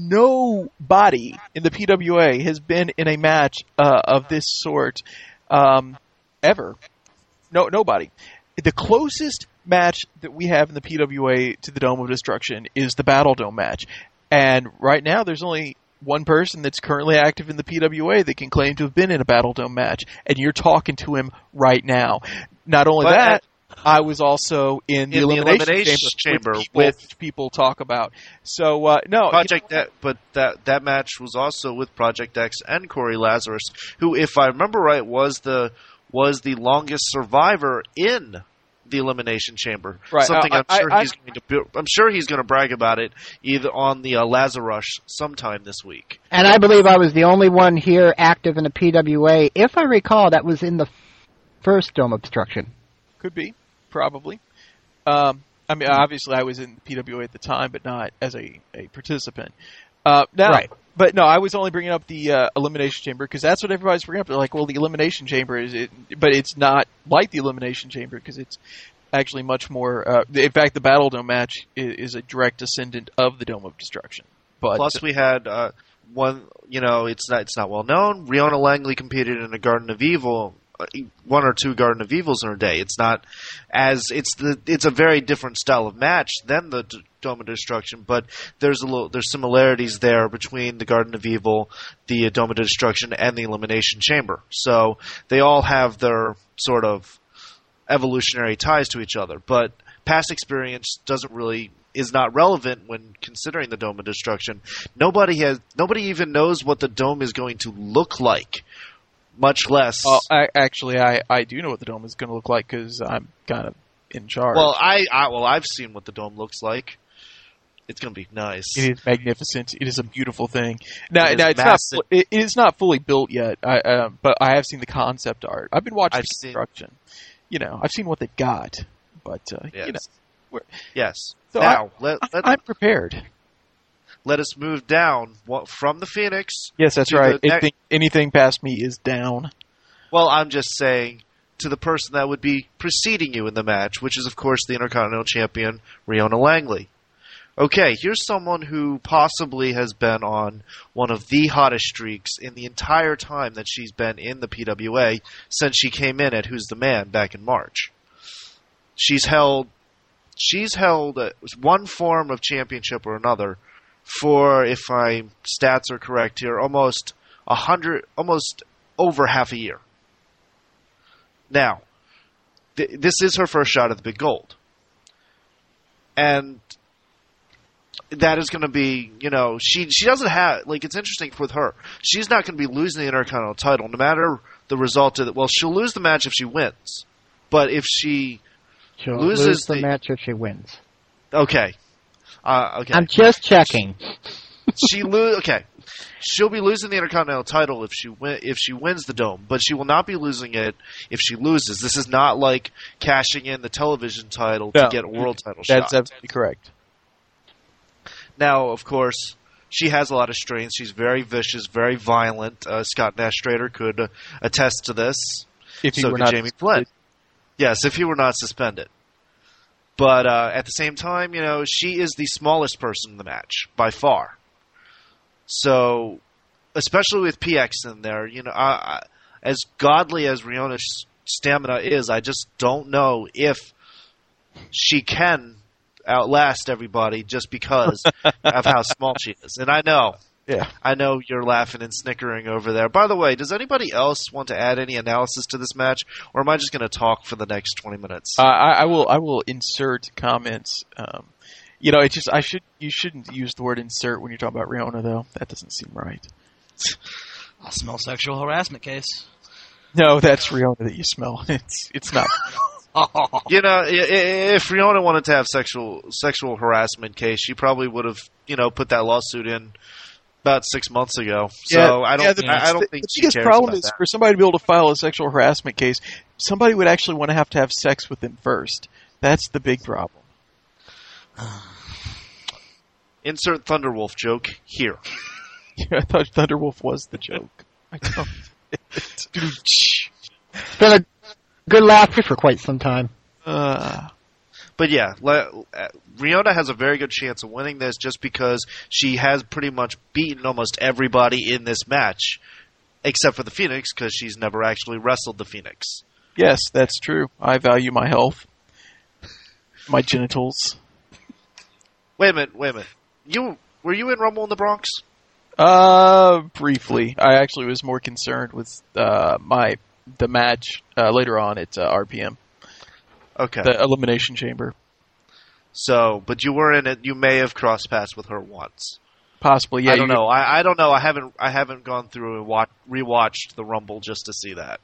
nobody in the P W A has been in a match uh, of this sort um, ever. No, nobody. The closest match that we have in the P W A to the Dome of Destruction is the Battle Dome match. And right now, there's only one person that's currently active in the P W A that can claim to have been in a Battle Dome match, and you're talking to him right now. Not only But that, I was also in the in the Elimination, Elimination Chamber, Chamber which people, with- which people talk about. So, uh, no. Project you know, that, but that that match was also with Project X and Corey Lazarus, who, if I remember right, was the was the longest survivor in the Elimination Chamber. Right. Something I- I'm I- sure I- he's going to. bu- I'm sure he's going to brag about it either on the uh, Lazarus sometime this week. And I believe I was the only one here active in the P W A, if I recall, that was in the first Dome of Destruction. Could be, probably. Um, I mean, obviously, I was in the P W A at the time, but not as a, a participant. Uh, now, Right. But no, I was only bringing up the uh, Elimination Chamber because that's what everybody's bringing up. They're like, well, the Elimination Chamber is it, but it's not like the Elimination Chamber because it's actually much more. Uh, in fact, the Battle Dome match is, is a direct descendant of the Dome of Destruction. But Plus, we had uh, one. You know, it's not it's not well known. Riona Langley competed in a Garden of Evil, uh, one or two Garden of Evils in her day. It's not as it's the it's a very different style of match than the D- Dome of Destruction, but there's a little there's similarities there between the Garden of Evil, the uh, Dome of Destruction, and the Elimination Chamber. So they all have their sort of evolutionary ties to each other, but past experience doesn't really is not relevant when considering the Dome of Destruction. Nobody has nobody even knows what the dome is going to look like, much less. Well, I, actually, I, I do know what the dome is going to look like because I'm kind of in charge. Well, I, I well I've seen what the dome looks like. It's going to be nice. It is magnificent. It is a beautiful thing. Now, It now is it's massive. not. It, it is not fully built yet. I, uh, but I have seen the concept art. I've been watching I've the seen- construction. You know, I've seen what they got. But uh, Yes. you know, we're- Yes. So now let I, let, I'm prepared. let us move down wa- from the Phoenix. Yes, that's to right. the ne- Anything, anything past me is down. Well, I'm just saying to the person that would be preceding you in the match, which is, of course, the Intercontinental Champion, Riona Langley. Okay, here's someone who possibly has been on one of the hottest streaks in the entire time that she's been in the P W A since she came in at Who's the Man back in March. She's held, she's held uh, one form of championship or another for, if my stats are correct here, almost a hundred, almost over half a year. Now, th- this is her first shot at the big gold. And that is going to be, you know, she she doesn't have, like, it's interesting with her. She's not going to be losing the Intercontinental title, no matter the result of it. Well, she'll lose the match if she wins. But if she She'll loses lose the, the- match if she wins. okay, uh, okay, I'm just checking. she lo- okay, she'll be losing the Intercontinental title if she win- if she wins the Dome, but she will not be losing it if she loses. This is not like cashing in the television title to No. get a world title That's shot. absolutely correct. Now, of course, she has a lot of strengths. She's very vicious, very violent. Uh, Scott Nestrader could uh, attest to this. If he so were could not Jamie Flynn. Yes, if he were not suspended. But uh, at the same time, you know, she is the smallest person in the match by far. So, especially with P X in there, you know, I, I, as godly as Riona's stamina is, I just don't know if she can outlast everybody just because of how small she is. And I know, Yeah. I know you're laughing and snickering over there. By the way, does anybody else want to add any analysis to this match, or am I just going to talk for the next twenty minutes? Uh, I, I will. I will insert comments. Um, you know, it just. I should. You shouldn't use the word insert when you're talking about Riona, though. That doesn't seem right. I smell sexual harassment case. No, that's Riona that you smell. It's. It's not. Oh, You know, i- i- if Riona wanted to have sexual sexual harassment case, she probably would have, you know, put that lawsuit in about six months ago. So Yeah, I don't, yeah, the, I, I don't the, think the she biggest cares problem about is that. for somebody to be able to file a sexual harassment case. Somebody would actually want to have to have sex with them first. That's the big problem. Insert Thunderwolf joke here. I thought Thunderwolf was the joke. I don't. It's been a good laugh for quite some time. Uh, But yeah, le- uh, Riona has a very good chance of winning this just because she has pretty much beaten almost everybody in this match, except for the Phoenix, because she's never actually wrestled the Phoenix. yes, that's true. I value my health, my genitals. Wait a minute, wait a minute. You were you in Rumble in the Bronx? Uh, briefly. I actually was more concerned with uh, my the match uh, later on at uh, R P M, Okay. the Elimination Chamber. So, but you were in it. You may have crossed paths with her once. Possibly, yeah. I don't you- know. I, I don't know. I haven't. I haven't gone through and watch, rewatched the Rumble just to see that.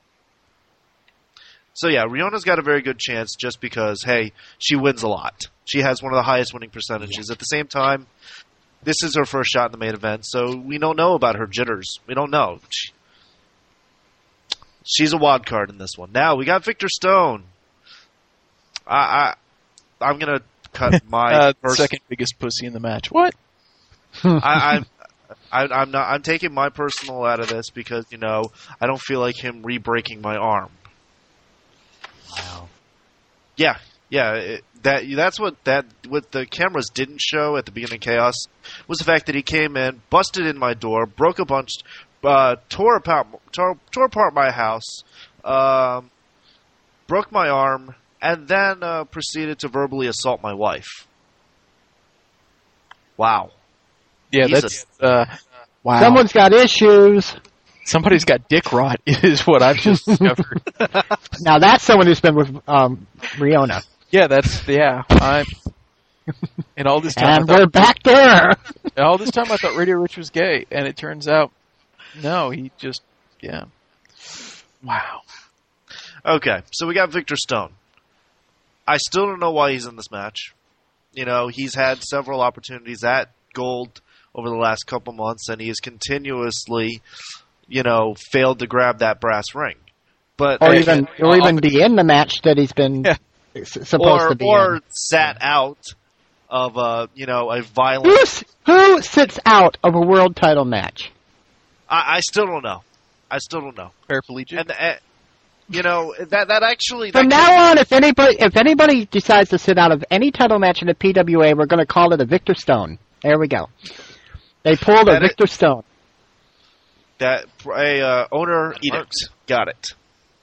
So yeah, Riona's got a very good chance just because, hey, she wins a lot. She has one of the highest winning percentages. At the same time, this is her first shot in the main event, so we don't know about her jitters. We don't know. She, she's a wild card in this one. Now we got Victor Stone. I, I I'm gonna cut my uh, first. second biggest pussy in the match. What? I, I'm, I, I'm not. I'm taking my personal out of this because you know I don't feel like him re-breaking my arm. wow. Yeah, yeah. It, that that's what that what the cameras didn't show at the beginning of Chaos was the fact that he came in, busted in my door, broke a bunch, uh, tore apart, tore, tore apart my house, um, broke my arm, and then uh, proceeded to verbally assault my wife. Wow. Yeah, He's that's uh, wow. Someone's got issues. Somebody's got dick rot. Is what I've just discovered. Now that's someone who's been with um, Riona. Yeah, that's yeah. I'm And all this time, And I we're thought, back there. all this time I thought Radio Rich was gay, and it turns out, no, he just, yeah. Wow. Okay, so we got Victor Stone. I still don't know why he's in this match. You know, he's had several opportunities at Gold over the last couple months, and he has continuously, you know, failed to grab that brass ring. But Or even, or even be in the match that he's been Yeah. s- supposed or, to be or in. sat out of a, you know, a Who, violent. s- who sits out of a world title match? I, I still don't know. I still don't know. Paraplegic. And uh, you know that that actually. From that now on, if anybody if anybody decides to sit out of any title match in the P W A, we're going to call it a Victor Stone. There we go. They pulled a That it- Victor Stone. that a uh, owner edict. Got it.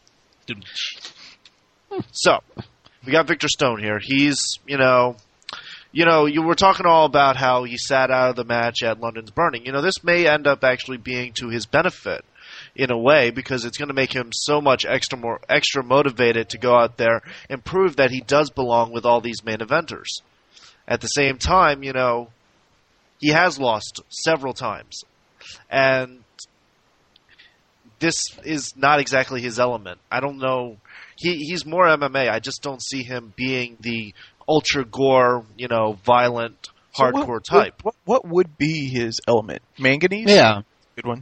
So, we got Victor Stone here. He's, you know, you know, you were talking all about how he sat out of the match at London's Burning. You know, this may end up actually being to his benefit in a way because it's going to make him so much extra more extra motivated to go out there and prove that he does belong with all these main eventers. At the same time, you know, he has lost several times. And this is not exactly his element. I don't know. He he's more M M A. I just don't see him being the ultra gore, you know, violent, So hardcore what, type. What, what, what would be his element? Manganese? Yeah. Good one.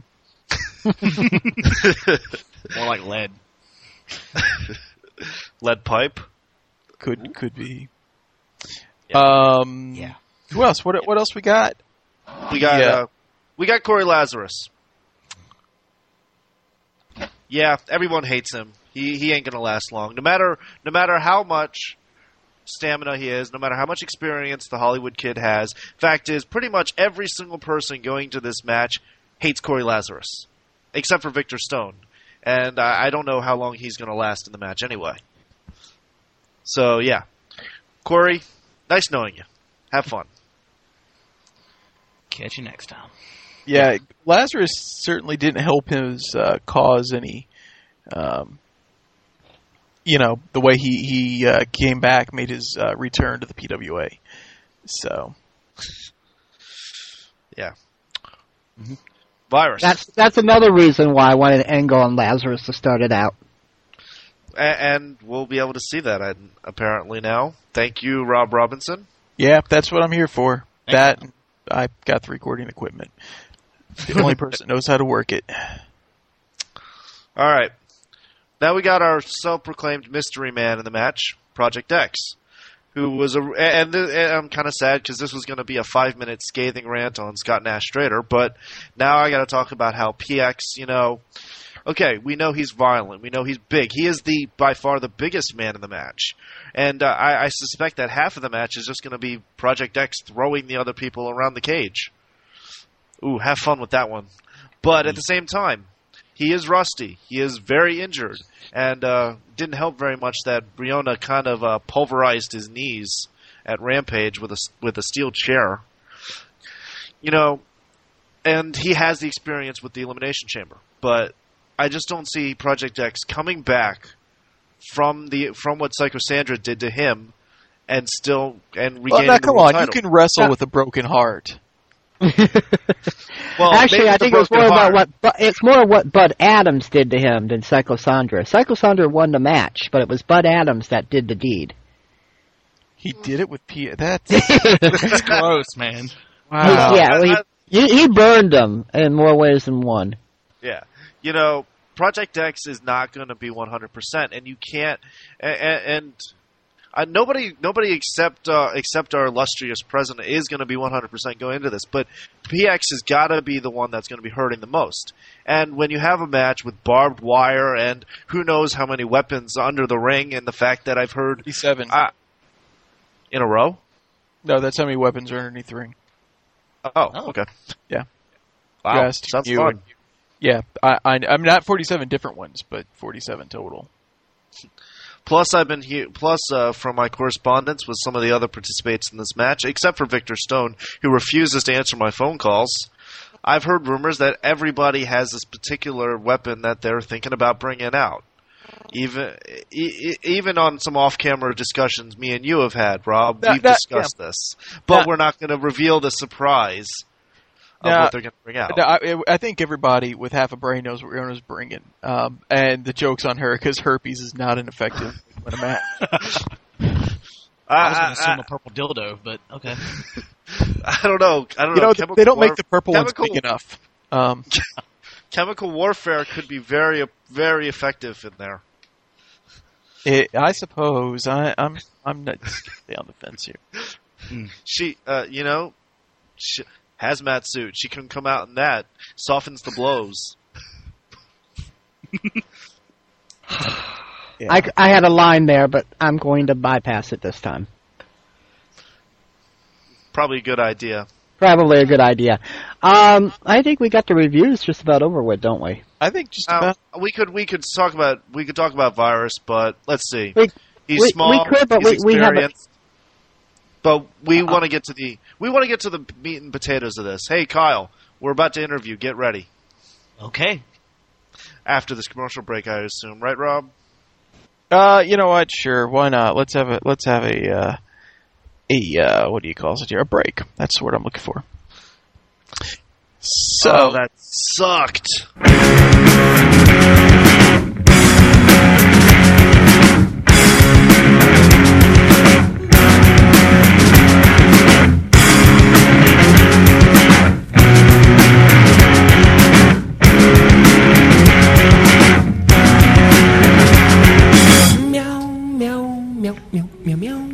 More like lead. Lead pipe. Could could be. Yeah. Um, Yeah. Who else? What what else we got? We got Yeah. uh, we got Corey Lazarus. Yeah, everyone hates him. He he ain't gonna last long. No matter no matter how much stamina he is, no matter how much experience the Hollywood Kid has. Fact is, pretty much every single person going to this match hates Corey Lazarus, except for Victor Stone. And I, I don't know how long he's gonna last in the match anyway. So yeah, Corey, nice knowing you. Have fun. Catch you next time. Yeah, Lazarus certainly didn't help his uh, cause any. Um, you know, the way he he uh, came back, made his uh, return to the P W A. So Yeah. Mm-hmm. Virus. That's that's another reason why I wanted Angle and Lazarus to start it out. A- and we'll be able to see that uh, apparently now. Thank you, Rob Robinson. yeah, that's what I'm here for. Thank that you. I got the recording equipment. The only person that knows how to work it. All right. Now we got our self-proclaimed mystery man in the match, Project X, who was a. And, th- and I'm kind of sad because this was going to be a five-minute scathing rant on Scott Nash Strader, but now I got to talk about how P X, you know. Okay, we know he's violent. We know he's big. He is the by far the biggest man in the match. And uh, I, I suspect that half of the match is just going to be Project X throwing the other people around the cage. Ooh, have fun with that one. But at the same time, he is rusty. He is very injured. And uh, didn't help very much that Briona kind of uh, pulverized his knees at Rampage with a, with a steel chair. You know, and he has the experience with the Elimination Chamber. But I just don't see Project X coming back from the from what Psycho Sandra did to him and still and Well, regaining now, the come world on, you title. can wrestle Yeah. with a broken heart. Well, Actually, maybe I with a think it was broken more heart. about what but it's more what Bud Adams did to him than Psycho Sandra. Psycho Sandra won the match, but it was Bud Adams that did the deed. He did it with P. That's That's gross, man. wow. yeah, I- well, he, I- he he burned them in more ways than one. Yeah. You know, Project X is not going to be one hundred percent, and you can't. And, and uh, nobody, nobody except uh, except our illustrious president is going to be one hundred percent going into this. But P X has got to be the one that's going to be hurting the most. And when you have a match with barbed wire and who knows how many weapons under the ring, and the fact that I've heard fifty-seven. uh, in a row. No, that's how many weapons are underneath the ring. Oh, Oh. okay. Yeah. Wow, Yes, sounds you- fun. Yeah, I, I, I'm not forty-seven different ones, but forty-seven total. Plus, I've been here. Plus, uh, from my correspondence with some of the other participants in this match, except for Victor Stone, who refuses to answer my phone calls, I've heard rumors that everybody has this particular weapon that they're thinking about bringing out. Even e- even on some off-camera discussions me and you have had, Rob, That- we've that- discussed this. But That- we're not going to reveal the surprise of Now- what they're going to bring out. No, I, I think everybody with half a brain knows what Riona's bringing. Um, and the joke's on her because herpes is not an effective when I'm at. I was going I, to assume I, a purple dildo, but okay. I don't know. I don't You know. know, Chemical they don't war- make the purple chemical, ones big enough. Um, Chemical warfare could be very, very effective in there. it, I suppose I, I'm I'm not stay on the fence here. She, uh, you know, she, hazmat suit. She can come out in that. Softens the blows. Yeah. I, I had a line there, but I'm going to bypass it this time. Probably a good idea. Probably a good idea. Um, I think we got the reviews just about over with, don't we? I think just Now, about. we could we could talk about we could talk about Virus, but let's see. We, He's we, small. we could, but he's we, we have a, experienced. But we Uh, want to get to the we want to get to the meat and potatoes of this. Hey, Kyle, we're about to interview. Get ready. Okay. After this commercial break, I assume, right, Rob? Uh, you know what? Sure, why not? Let's have a let's have a uh, a uh, what do you call it here? A break. That's the word I'm looking for. So Oh, that sucked. Meow, meow, meow, meow, meow, meow.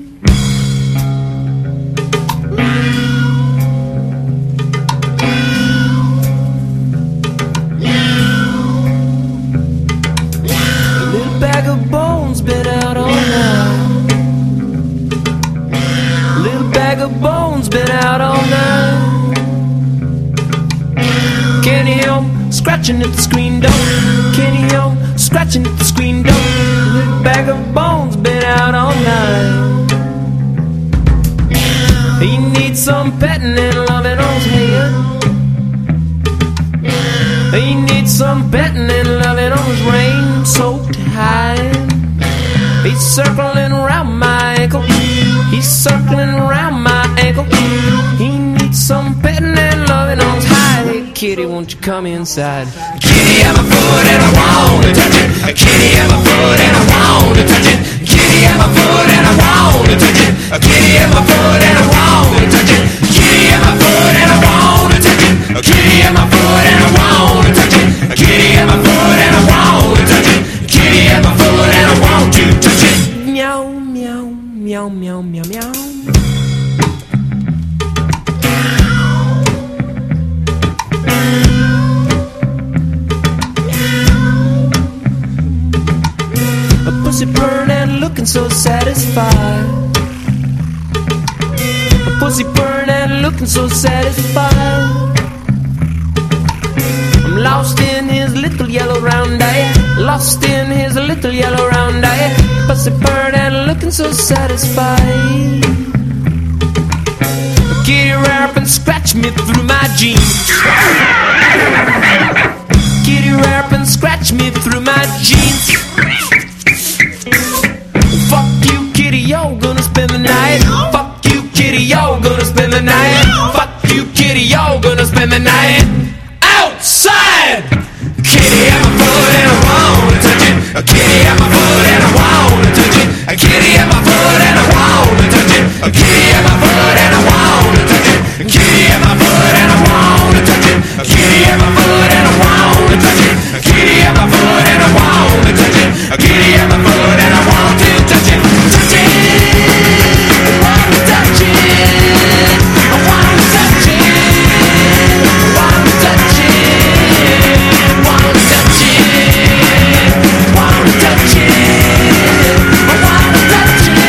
A little bag of bones been out all night. A little bag of bones been out all night. Can you hear 'em scratching at the screen door? Can you hear 'em scratching at the screen door? A little bag of bones been out all night. He needs some petting and loving on his head. He needs some petting and loving on his rain-soaked hide. He's circling around my ankle. He's circling around my ankle. He needs some petting and loving on his hide. Hey, kitty, won't you come inside? Kitty, I'm a foot and I want to touch it. Kitty, I'm a foot and I want to touch it. Kitty, I'm a foot and I want to touch it. Kitty, I'm a foot and I want to touch it. Kitty, I'm a foot and I want to touch it. Kitty, I'm a foot and I want to touch it. Kitty, I'm a foot and I want to touch it. Kitty, I'm a foot and I want to touch it. Meow, meow, meow, meow, meow, meow. A pussy purring and looking so satisfied. A pussy purring and looking so satisfied. I'm lost in his little yellow round eye. Lost in his little yellow round eye. Pussy purring and looking so satisfied. Kitty rap and scratch me through my jeans. Kitty rap and scratch me through my jeans. Fuck you, kitty, you're gonna spend the night. Fuck you, kitty, you're gonna spend the night. Fuck you, kitty, you're gonna spend the night outside. Kitty, I'm a foot and I wanna touch it. Kitty, I'm a foot and I wanna touch it. Kitty, I'm a foot and I wanna touch it. Kitty, I'm a foot and I wanna touch it. Kitty, I'm a foot and I wanna touch it. Kitty, I'm a foot and I wanna touch it. Kitty, I'm a foot and I wanna touch it. Kitty, I'm a foot and I want to touch it. Touch it. I wanna touch it. I wanna touch it. I wanna touch it. I wanna touch it. I wanna touch it. I wanna touch it.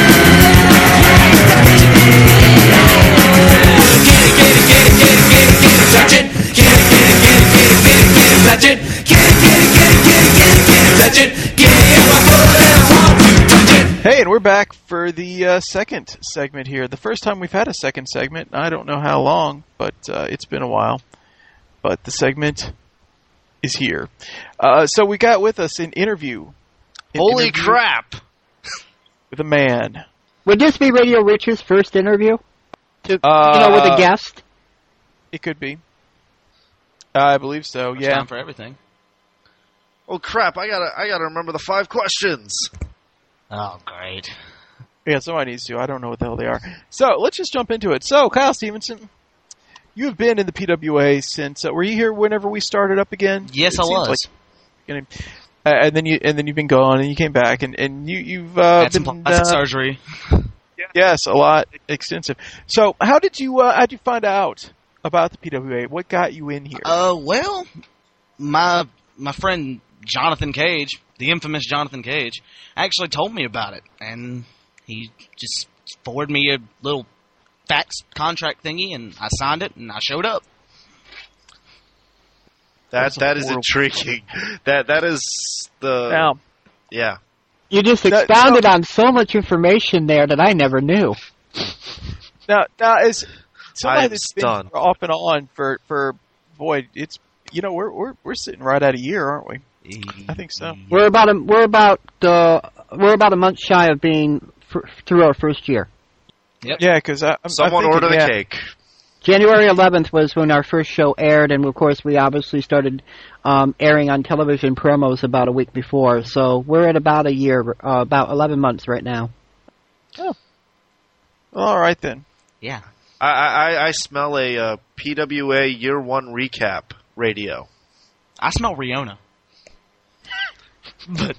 Get it, get it, get it, get it, get it, get it, touch it. Get it, get it, get it, get it, get it, get it, touch it. Get it, get it, get it, get it, get it, get it, touch it. Get it in my foot and I want to touch it. Hey, and we're back for the uh, second segment here. The first time we've had a second segment. I don't know how long, but uh, it's been a while. But the segment is here. Uh, so we got with us an interview Holy interview crap! with a man. Would this be Radio Rich's first interview? To, Uh, you know, with a guest? It could be. I believe so. First Yeah. time for everything. Oh crap! I gotta, I gotta remember the five questions. Oh, great. Yeah, somebody needs to. I don't know what the hell they are. So let's just jump into it. So, Kyle Stevenson, you have been in the P W A since. Uh, were you here whenever we started up again? Yes, It I seems was. like- Uh, and then you and then you've been gone and you came back and and you you've uh, Had some been plastic uh, surgery. yes, a lot extensive. So how did you uh, how did you find out about the P W A? What got you in here? Uh, well, my my friend Jonathan Cage, the infamous Jonathan Cage, actually told me about it, and he just forwarded me a little fax contract thingy, and I signed it, and I showed up. That That's that is horrible. intriguing. That that is the now, yeah. You just That- expounded on so much information there that I never knew. now, now as I somebody am that's stunned. been off and on for for boy, it's you know we're we're we're sitting right at a year, aren't we? I think so. We're about a, we're about uh, we're about a month shy of being f- through our first year. Yeah, because I'm Someone I'm thinking, order the yeah, cake. January eleventh was when our first show aired, and of course we obviously started um, airing on television promos about a week before. So we're at about a year, uh, about eleven months right now. All right then. Yeah. I I, I smell a uh, P W A year one recap radio. I smell Riona. But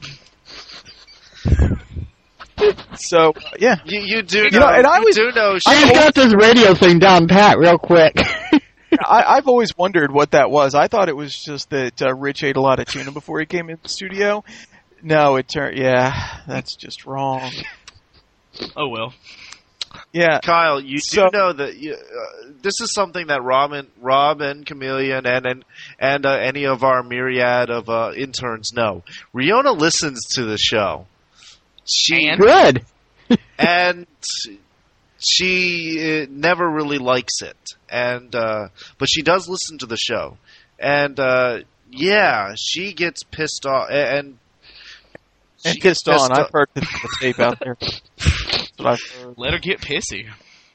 So uh, yeah, You you do You know, know, and I you was- do know I just she, got this radio thing down pat real quick. I, I've always wondered what that was. I thought it was just that uh, Rich ate a lot of tuna before he came in the studio. No, it turned. Yeah, that's just wrong. oh well. Yeah, Kyle, you So- do know that you, uh, this is something that Rob and, Rob and Chameleon and and, and uh, any of our myriad of uh, interns know. Riona listens to the show. She And? Good. and she uh, never really likes it, and uh, but she does listen to the show, and uh, yeah, she gets pissed off and. and she gets pissed on. off- I've heard the, the tape out there. That's what I've heard. Let her get pissy.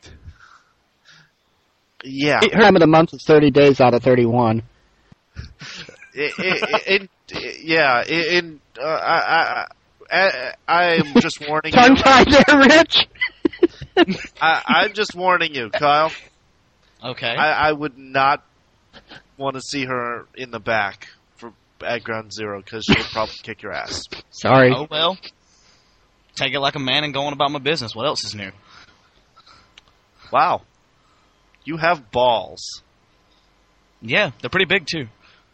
Yeah, Her time of the month is thirty days out of thirty-one. it, it, it, it, yeah. In uh, I, I, I, I'm just warning Tongue you. tied there, Rich. I, I'm just warning you, Kyle. Okay. I, I would not want to see her in the back for at Ground Zero because she'll probably kick your ass. Sorry. oh well. Take it like a man and go on about my business. What else is new? Wow, you have balls. Yeah, they're pretty big too.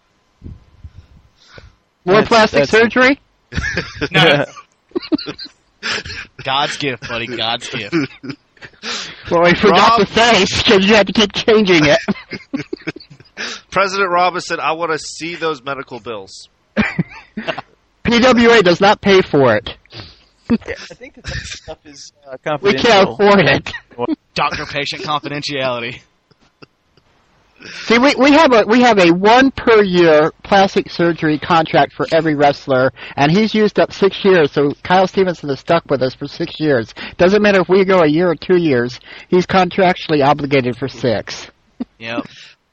More That's- plastic that's- surgery? No. God's gift, buddy. God's gift. Well, we forgot Rob- the face because you had to keep changing it. President Robinson, I want to see those medical bills. P W A does not pay for it. I think that that stuff is uh, We confidential. can't afford it. Doctor-patient confidentiality. See, we, we have a we have a one per year plastic surgery contract for every wrestler, and he's used up six years. So Kyle Stevenson is stuck with us for six years. Doesn't matter if we go a year or two years. He's contractually obligated for six. Yep.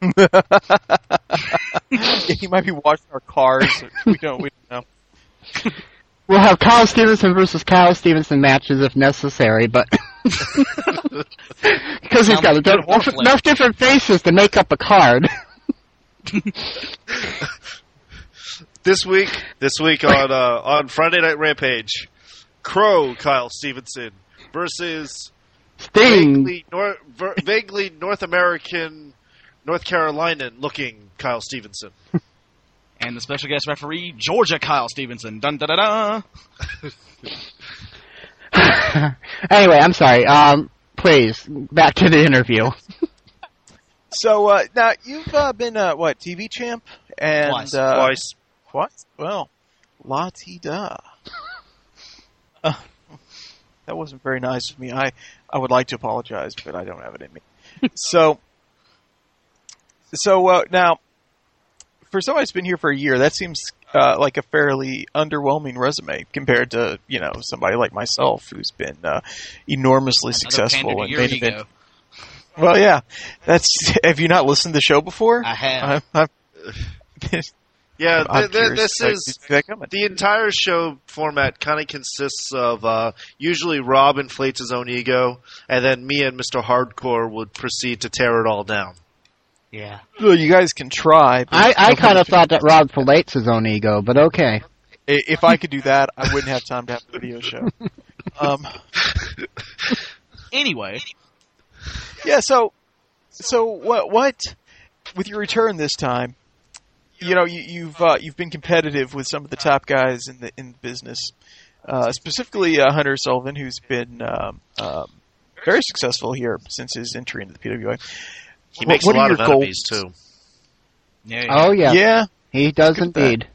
He might be washing our cars. We don't. We don't know. We'll have Kyle Stevenson versus Kyle Stevenson matches if necessary, but because he's got Sounds like good enough, horseplay. enough different faces to make up a card. This week, this week on uh, on Friday Night Rampage, Crow Kyle Stevenson versus Sting. vaguely, nor- ver- vaguely North American, North Carolinian looking Kyle Stevenson. And the special guest referee, Georgia Kyle Stevenson. Dun da da da. Anyway, I'm sorry. Um, please back to the interview. So uh, now you've uh, been uh, what T V champ and Twice. Uh, Twice. Twice. Well, la ti da. Uh, that wasn't very nice of me. I I would like to apologize, but I don't have it in me. so so uh, now, for somebody who's been here for a year, that seems uh, like a fairly underwhelming resume compared to you know somebody like myself who's been uh, enormously Another successful pander to in your main ego. event. Well, yeah, that's. Have you not listened to the show before? I have. I'm, I'm, Yeah, I'm th- th- curious this how you is see that coming. the entire show format. Kind of consists of uh, usually Rob inflates his own ego, and then me and Mister Hardcore would proceed to tear it all down. Yeah. Well, you guys can try. but I, I nobody kind of can- thought that Rob fillets his own ego, but okay. I- If I could do that, I wouldn't have time to have a video show. Um, Anyway, yeah. So, so what? What? With your return this time, you know, you, you've uh, you've been competitive with some of the top guys in the in the business, uh, specifically uh, Hunter Sullivan, who's been um, um, very successful here since his entry into the P W A. He What- makes what a are lot your of enemies goals? too. yeah. Oh, yeah. Yeah. He does Look at that. indeed.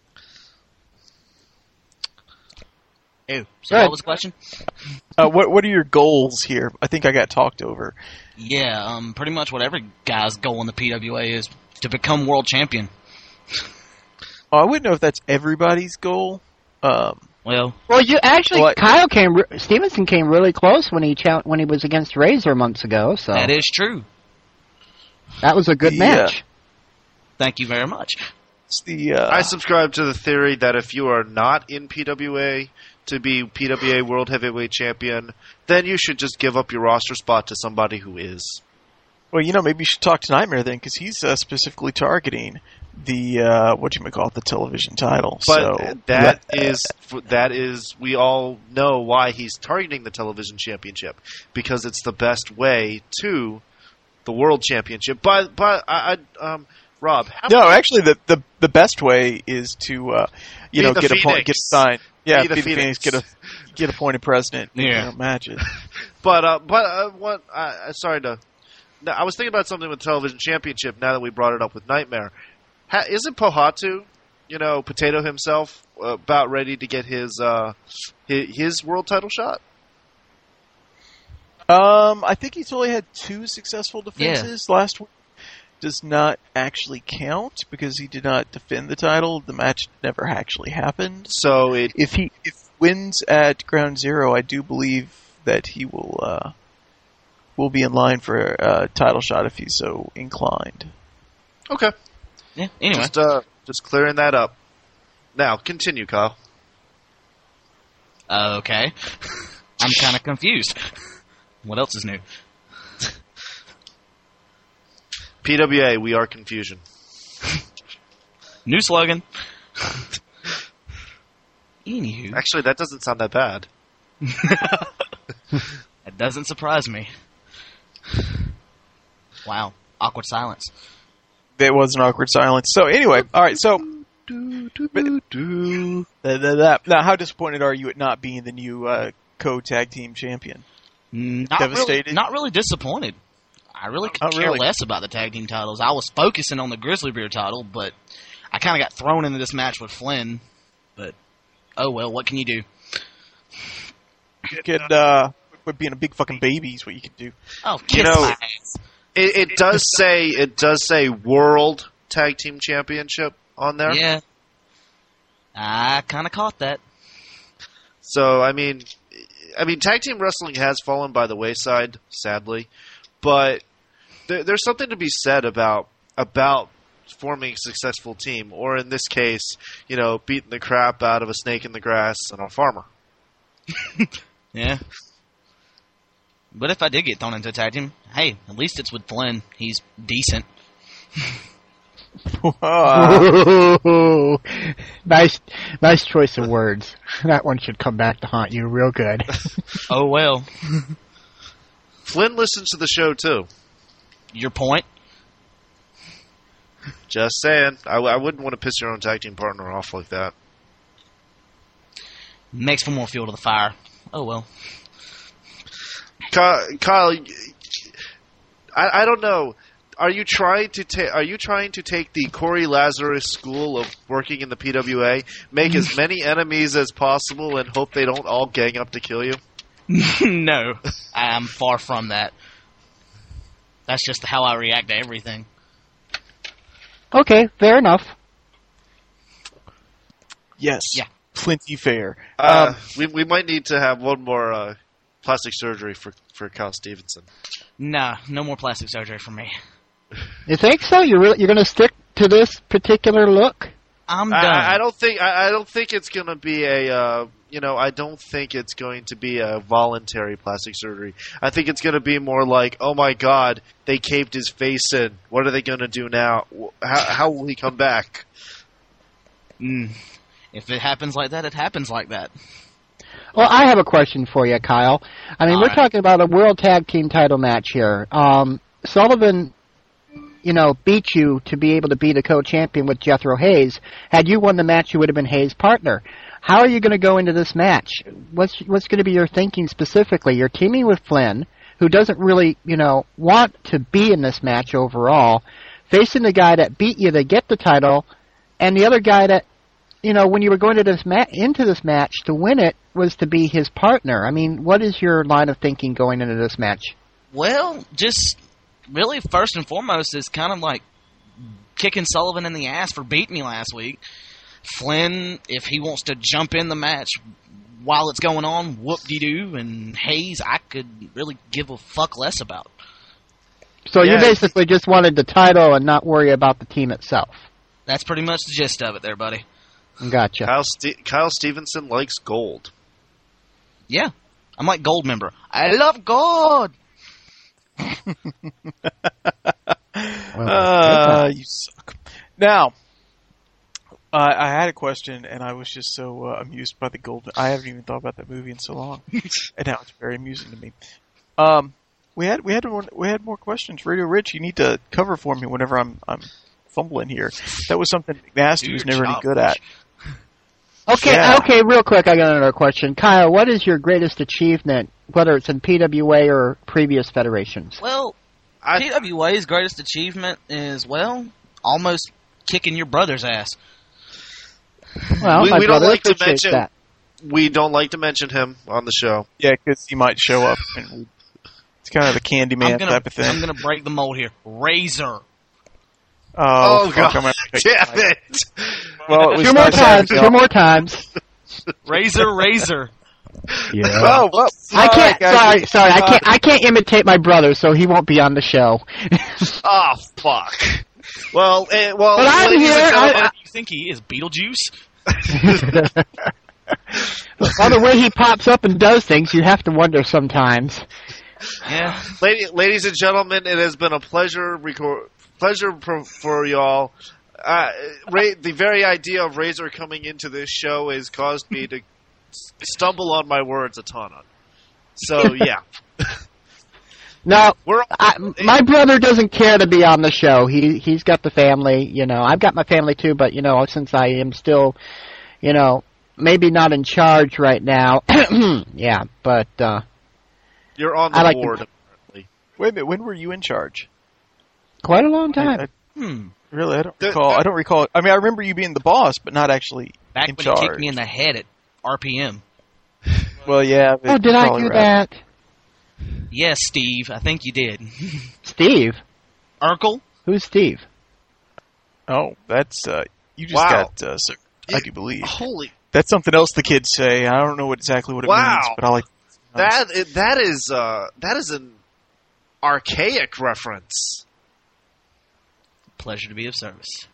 Ew. So Good. what was the question? Uh, what What are your goals here? I think I got talked over. Yeah, um, pretty much what every guy's goal in the P W A is to become world champion. Oh, I wouldn't know if that's everybody's goal. Um, Well, Well, you actually, Well, I- Kyle came, re- Stevenson came really close when he chal- when he was against Razor months ago, so that is true. that was a good The, match. Thank you very much. it's the uh, I subscribe to the theory that if you are not in P W A to be P W A World Heavyweight Champion, then you should just give up your roster spot to somebody who is. well, you know, maybe you should talk to Nightmare then, because he's uh, specifically targeting the uh, what you might call it, the television title. But so that is that is we all know why he's targeting the television championship, because it's the best way to the world championship. But but I, I um Rob, how no, actually, the, the the best way is to uh, you Be know the get a point, Phoenix. get a sign. Yeah, Be the be the Phoenix, Phoenix. get a get appointed president. in Yeah. your matches. But uh, but uh, what? I, I sorry to. No, I was thinking about something with television championship. Now that we brought it up with Nightmare, ha, isn't Pohatu, you know, Potato himself, uh, about ready to get his uh his, his world title shot? Um, I think he's only had two successful defenses last week. Does not actually count because he did not defend the title. The match never actually happened. So it If he if wins at Ground Zero, I do believe that he will uh, will be in line for a title shot if he's so inclined. okay. Yeah. Anyway, Just uh, just clearing that up. Now continue, Kyle. uh, okay. I'm kind of confused. What else is new? P W A, we are confusion. New slogan. Anywho, Actually, that doesn't sound that bad. that doesn't surprise me. Wow, awkward silence. There was an awkward silence. So anyway, all right. So Da, da, da. now, how disappointed are you at not being the new uh, co-tag team champion? Not Devastated? Really, not really disappointed. I really could Not care really. less about the tag team titles. I was focusing on the Grizzly Bear title, but I kind of got thrown into this match with Flynn. But oh well, what can you do? You could, uh, quit being a big fucking baby is what you could do. Oh, kiss know- my ass. It, it does say it does say World Tag Team Championship on there. Yeah, I kind of caught that. So I mean, I mean, tag team wrestling has fallen by the wayside, sadly. But there, there's something to be said about about forming a successful team, or in this case, you know, beating the crap out of a snake in the grass and a farmer. Yeah. But if I did get thrown into a tag team, hey, at least it's with Flynn. He's decent. Uh, nice, nice choice of words. That one should come back to haunt you real good. Oh well. Flynn listens to the show too. Your point? Just saying, I, I wouldn't want to piss your own tag team partner off like that. Makes for more fuel to the fire. Oh well. Kyle, Kyle I, I don't know. Are you trying to ta- Are you trying to take the Corey Lazarus school of working in the P W A, make as many enemies as possible, and hope they don't all gang up to kill you? No, I'm far from that. That's just how I react to everything. Okay, fair enough. Yes. Yeah. Plenty fair. Uh, Um, we we might need to have one more uh, plastic surgery for for Kyle Stevenson. Nah, no more plastic surgery for me. You think so? You're really, you're going to stick to this particular look? I'm done. I, I don't think I, I don't think it's going to be a uh, you know I don't think it's going to be a voluntary plastic surgery. I think it's going to be more like, oh my God, they caved his face in. What are they going to do now? How, how will he come back? Mm. If it happens like that, it happens like that. Well, I have a question for you, Kyle. I mean, All we're right. talking about a World Tag Team title match here. Um, Sullivan, you know, beat you to be able to be the co-champion with Jethro Hayes. Had you won the match, you would have been Hayes' partner. How are you going to go into this match? What's what's going to be your thinking specifically? You're teaming with Flynn, who doesn't really, you know, want to be in this match overall, facing the guy that beat you to get the title, and the other guy that, you know, when you were going to this ma- into this match to win it was to be his partner. I mean, what is your line of thinking going into this match? Well, just really first and foremost is kind of like kicking Sullivan in the ass for beating me last week. Flynn, if he wants to jump in the match while it's going on, whoop-de-doo. And Hayes, I could really give a fuck less about. So Yeah. you basically just wanted the title and not worry about the team itself. That's pretty much the gist of it there, buddy. Gotcha. Kyle Ste- Kyle Stevenson likes gold. Yeah, I'm like Gold member. I love gold! Uh, you suck. Now, uh, I had a question, and I was just so uh, amused by the gold. I haven't even thought about that movie in so long, and now it's very amusing to me. Um, we had we had more, we had more questions. Radio Rich, you need to cover for me whenever I'm I'm fumbling here. That was something Nasty Do was your never any job, good at. Okay, Yeah. okay, real quick, I got another question. Kyle, what is your greatest achievement, whether it's in P W A or previous federations? Well, I, P W A's greatest achievement is, well, almost kicking your brother's ass. Well, we, my we don't brother like to appreciates mention that. we don't like to mention him on the show. Yeah, because he might show up. And it's kind of the Candyman I'm gonna, type of thing. I'm gonna break the mold here. Razor. Oh, Oh, fuck, God. I'm gonna pick- Damn it! Well, it was Two more nice times, having two y'all. more times. Razor, razor. Yeah. Oh, well, I all can't. right, guys. sorry, sorry. I can't. I can't imitate my brother, so he won't be on the show. Oh fuck. Well, eh, well, But I'm ladies and here, gentlemen, I- You think he is Beetlejuice? Well, the way he pops up and does things, you have to wonder sometimes. Yeah. lady, ladies and gentlemen, it has been a pleasure record, pleasure for, for y'all. Uh, Ray, the very idea of Razor coming into this show has caused me to stumble on my words a ton. On. So yeah, No, we're I, my brother doesn't care to be on the show. He he's got the family, you know. I've got my family too, but you know, since I am still, you know, maybe not in charge right now. Yeah, but uh, you're on the I like board. to- apparently. Wait a minute, when were you in charge? quite a long time. I, I, Hmm. really, I don't The- recall. I don't recall. I mean, I remember you being the boss, but not actually Back in when charge. he kicked me in the head at R P M. Well, yeah. Oh, did I do that, Yes, Steve. I think you did. Steve? Urkel? Who's Steve? Oh, that's uh, you just Wow. got. Uh, so, I do believe Holy that's something else the kids say. I don't know what exactly what it Wow. means, but I like that! It, that is uh, that is an archaic reference. Pleasure to be of service.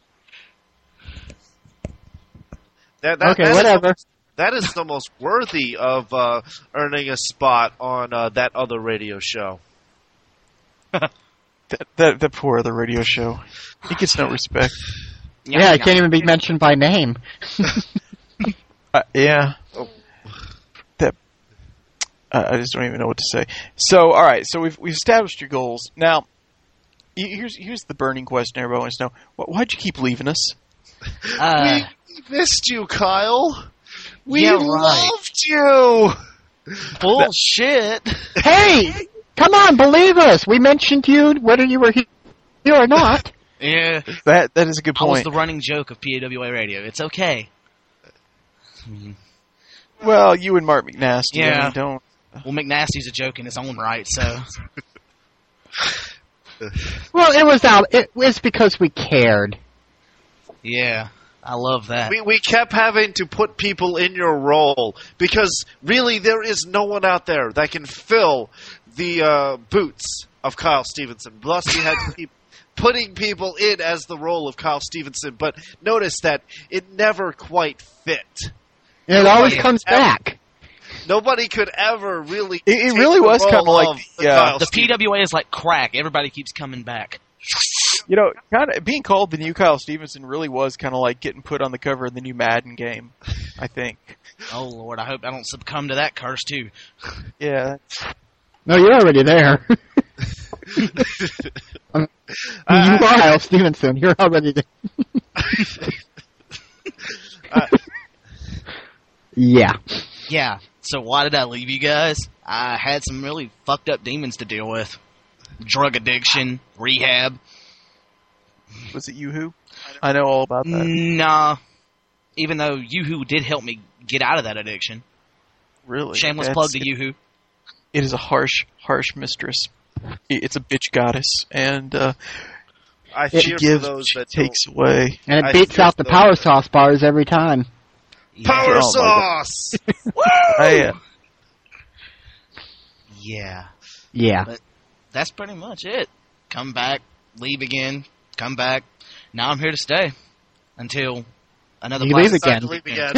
That, that, Okay, that is whatever. the- that is the most worthy of uh, earning a spot on uh, that other radio show. that, that that poor other radio show. He gets no respect. Yeah, I can't even be mentioned by name. Uh, yeah. That uh, I just don't even know what to say. So, all right. So we've we've established your goals. Now, y- here's here's the burning question everybody wants to know: Wh- Why'd you keep leaving us? Uh, We missed you, Kyle. We Yeah, right. loved you. bullshit. Hey, come on, believe us. We mentioned you whether you were he- here or not. Yeah. That that is a good I was point. the running joke of P A W A radio. It's okay. I mean, Well, you and Mark McNasty. I Yeah. mean, don't. well, McNasty's a joke in his own right, so. Well, it was out. It was because we cared. Yeah. I love that. We, we kept having to put people in your role because really there is no one out there that can fill the uh, boots of Kyle Stevenson. Thus, we had to keep putting people in as the role of Kyle Stevenson. But notice that it never quite fit. And it always Nobody comes ever- back. Nobody could ever really. It- it take really the was role kinda like of the, uh, Kyle The P Stevenson. W A is like crack. Everybody keeps coming back. You know, kind of being called the new Kyle Stevenson really was kind of like getting put on the cover of the new Madden game. I think. Oh Lord, I hope I don't succumb to that curse too. Yeah. No, you're already there. Um, I- you are Kyle Stevenson. You're already there. Uh, Yeah. Yeah. So why did I leave you guys? I had some really fucked up demons to deal with. Drug addiction, rehab. Was it Yoo-Hoo? I know all about that. Nah. Even though Yoo-Hoo did help me get out of that addiction. Really. Shameless That's- plug to Yoo-Hoo. It is a harsh, harsh mistress. It's a bitch goddess, and uh, I she fear for gives, those she that takes away. And it I beats fear out the those Power that- Sauce bars every time. don't. Power Oh, my God. sauce. I, uh, Yeah. Yeah. That's pretty much it. Come back, leave again, come back. Now I'm here to stay. Until another You leave plastic again. Time to leave again.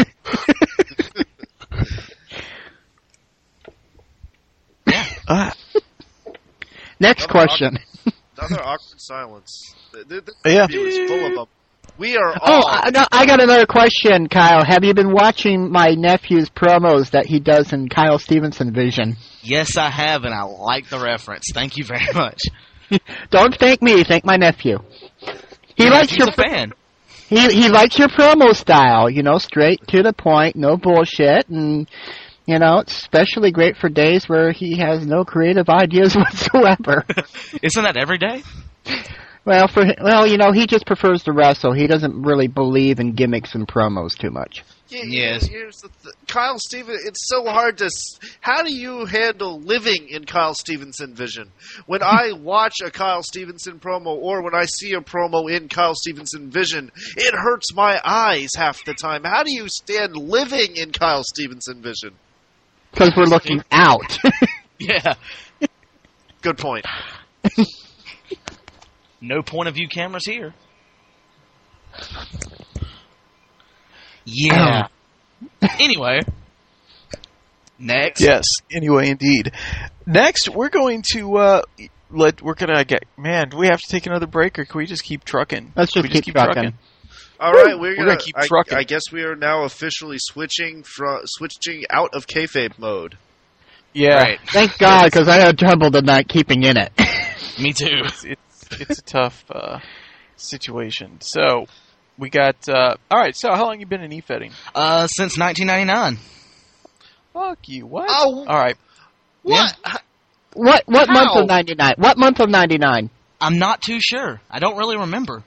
ah, Next Another question. Another awkward silence. Th- th- This Yeah. interview is full of them. We are Oh, all. I, no, I got another question, Kyle. Have you been watching my nephew's promos that he does in Kyle Stevenson Vision? Yes, I have, and I like the reference. Thank you very much. Don't thank me, thank my nephew. He likes He's your a fan. he he likes your promo style, you know, straight to the point, no bullshit, and you know, it's especially great for days where he has no creative ideas whatsoever. Isn't that every day? Well, for hi- well, you know, he just prefers to wrestle. He doesn't really believe in gimmicks and promos too much. Yeah, Yes. Here's the th- Kyle Steven. It's so hard to. S- How do you handle living in Kyle Stevenson vision? When I watch a Kyle Stevenson promo, or when I see a promo in Kyle Stevenson vision, it hurts my eyes half the time. How do you stand living in Kyle Stevenson vision? Because we're looking out. Yeah. Good point. No point of view cameras here. Yeah. Anyway. Next. yes. Anyway, indeed. Next, we're going to uh, let. We're gonna get. Man, do we have to take another break, or can we just keep trucking? Let's Can just we keep trucking. All right, we're We're gonna, gonna keep I, trucking. I guess we are now officially switching from switching out of kayfabe mode. Yeah. Right. Thank God, because I had trouble tonight keeping in it. Me too. It's it's, it's a tough uh, situation. So we got. Uh, all right. So how long you been in e-fetting? Uh, since nineteen ninety-nine. Fuck you. What? Oh. All right. What? What what How? month of ninety-nine? What month of ninety-nine? I'm not too sure. I don't really remember.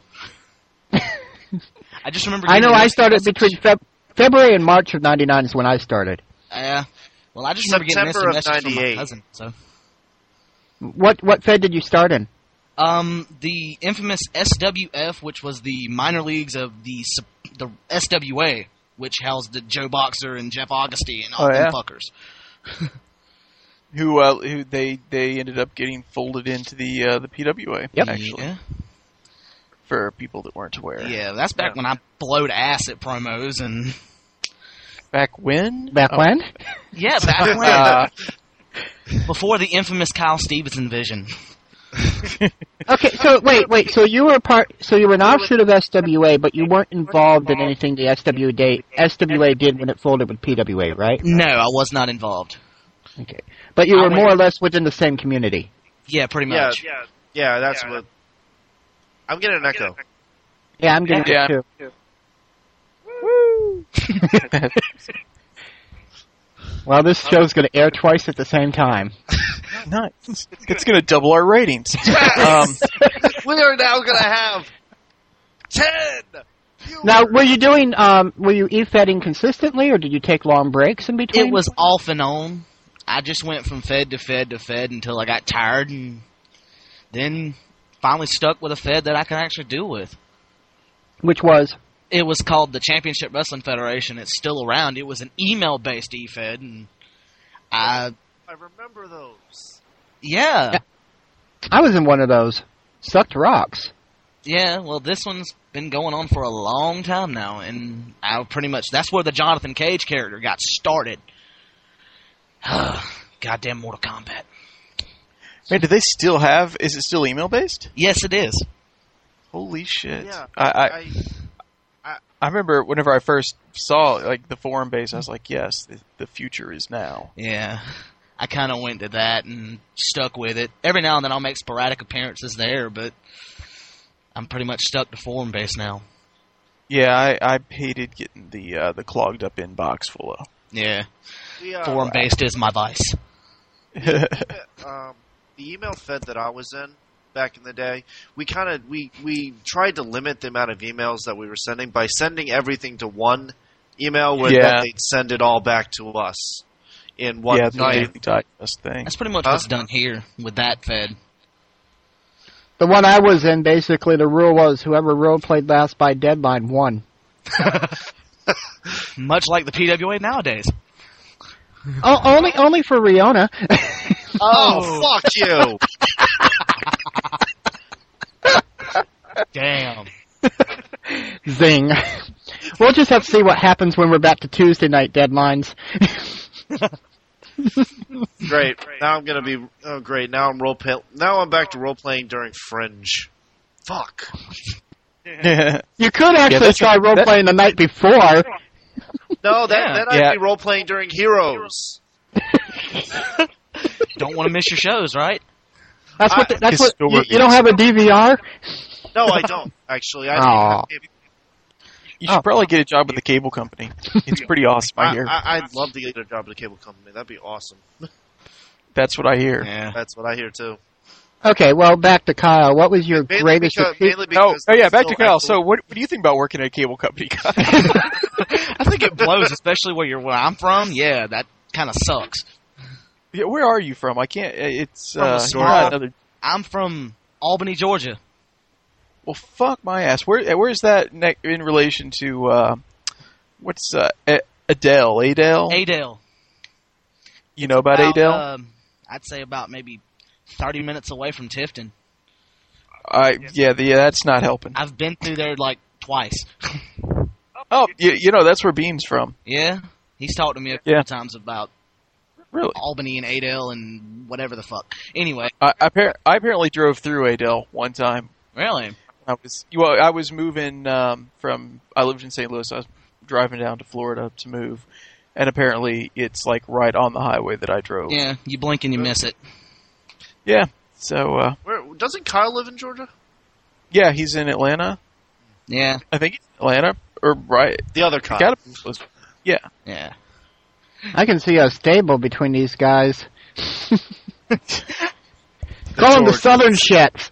I just remember. I know getting a I started message. between Feb- February and March of ninety-nine is when I started. Uh, well, I just remember getting September this of message from my ninety-eight. cousin. So, What what Fed did you start in? um, the infamous S W F, which was the minor leagues of the sup- the S W A, which housed the Joe Boxer and Jeff Augusty and all Oh, them yeah? fuckers. Who uh, who they they ended up getting folded into the uh, the P W A. Yep. Actually, Yeah. for people that weren't aware. Yeah, that's back Yeah. when I blowed ass at promos and Back when? Back Oh. when? yeah, back when Uh, before the infamous Kyle Stevenson vision. Okay, so wait, wait. So you were a part. So you were an offshoot of S W A, but you weren't involved in anything the S W A S W A did when it folded with P W A, right? No, I was not involved. Okay, but you I were went- more or less within the same community. Yeah, pretty Yeah, much. yeah, yeah. That's what. I'm getting an echo. Yeah, I'm getting Yeah. it too. Well, this show's going to air twice at the same time. nice. It's going to double our ratings. Um, We are now going to have ten. viewers. Now, were you doing? Um, were you e-fetting consistently, or did you take long breaks in between? It was off and on. I just went from fed to fed to fed until I got tired, and then finally stuck with a fed that I can actually deal with. Which was? It was called the Championship Wrestling Federation. It's still around. It was an email-based e-fed, and I... I remember those. Yeah. Yeah. I was in one of those. Sucked rocks. Yeah, well, this one's been going on for a long time now, and I pretty much... That's where the Jonathan Cage character got started. Goddamn Mortal Kombat. Man, do they still have... Is it still email-based? Yes, it is. Holy shit. Yeah, I, I, I, I, I remember whenever I first saw like the forum base, I was like, yes, the, the future is now. Yeah. I kind of went to that and stuck with it. Every now and then I'll make sporadic appearances there, but I'm pretty much stuck to forum base now. Yeah, I, I hated getting the uh, the clogged up inbox full of. Yeah. the, uh, Forum based is my vice. um, the email fed that I was in back in the day, we kind of we we tried to limit the amount of emails that we were sending by sending everything to one email where Yeah. then they'd send it all back to us in one. Yeah, the Oh, yeah. Daily Digest thing. That's pretty much Huh? what's done here with that fed. The one I was in, basically, the rule was whoever role played last by deadline won. Much like the P W A nowadays. Oh, only, only for Riona. Oh, fuck you! Damn. Zing. We'll just have to see what happens when we're back to Tuesday night deadlines. Great. Now I'm gonna be. Oh, great. Now I'm role play. Now I'm back to role playing during Fringe. Fuck. You could actually that's try a- role that- playing the night before. No, that, Yeah. then I'd Yeah. be role playing during Heroes. Don't want to miss your shows, right? That's what. I- The, that's what. You, Historians. you don't have a D V R? No, I don't actually. I Aw. don't. You should Oh. probably get a job with the cable company. It's pretty awesome, I I, hear. I, I'd love to get a job at a cable company. That'd be awesome. That's what I hear. Yeah. That's what I hear too. Okay, well, back to Kyle. What was your Mainly greatest because, achievement? mainly Oh, because oh yeah, back still to Kyle. actual- So what, what do you think about working at a cable company, Kyle? I think it blows, especially where you're where I'm from. Yeah, that kind of sucks. Yeah, where are you from? I can't. It's From uh, Astoria. not another. I'm from Albany, Georgia. Well, fuck my ass. Where where's that ne- in relation to uh, what's uh, A- Adele? Adele? Adel. You know about Adele? Um, I'd say about maybe thirty minutes away from Tifton. I yeah, the, yeah, that's not helping. I've been through there like twice. Oh, you, you know that's where Beam's from. Yeah, he's talked to me a couple Yeah. times about Really? Albany and Adel and whatever the fuck. Anyway, I, I, appar- I apparently drove through Adele one time. really? I was well, I was moving um, from. I lived in Saint Louis. I was driving down to Florida to move, and apparently it's like right on the highway that I drove. Yeah, you blink and you miss it. Yeah. So uh, Where doesn't Kyle live in Georgia? yeah, he's in Atlanta. Yeah, I think he's in Atlanta or right. The other Kyle. Gotta be close. Yeah. yeah. I can see a stable between these guys. Call them the George. Southern Shits.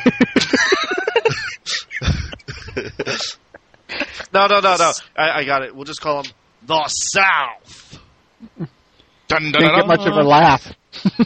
No, no, no, no. I, I got it. We'll just call him the South. Dun, dun, Didn't get much of a laugh.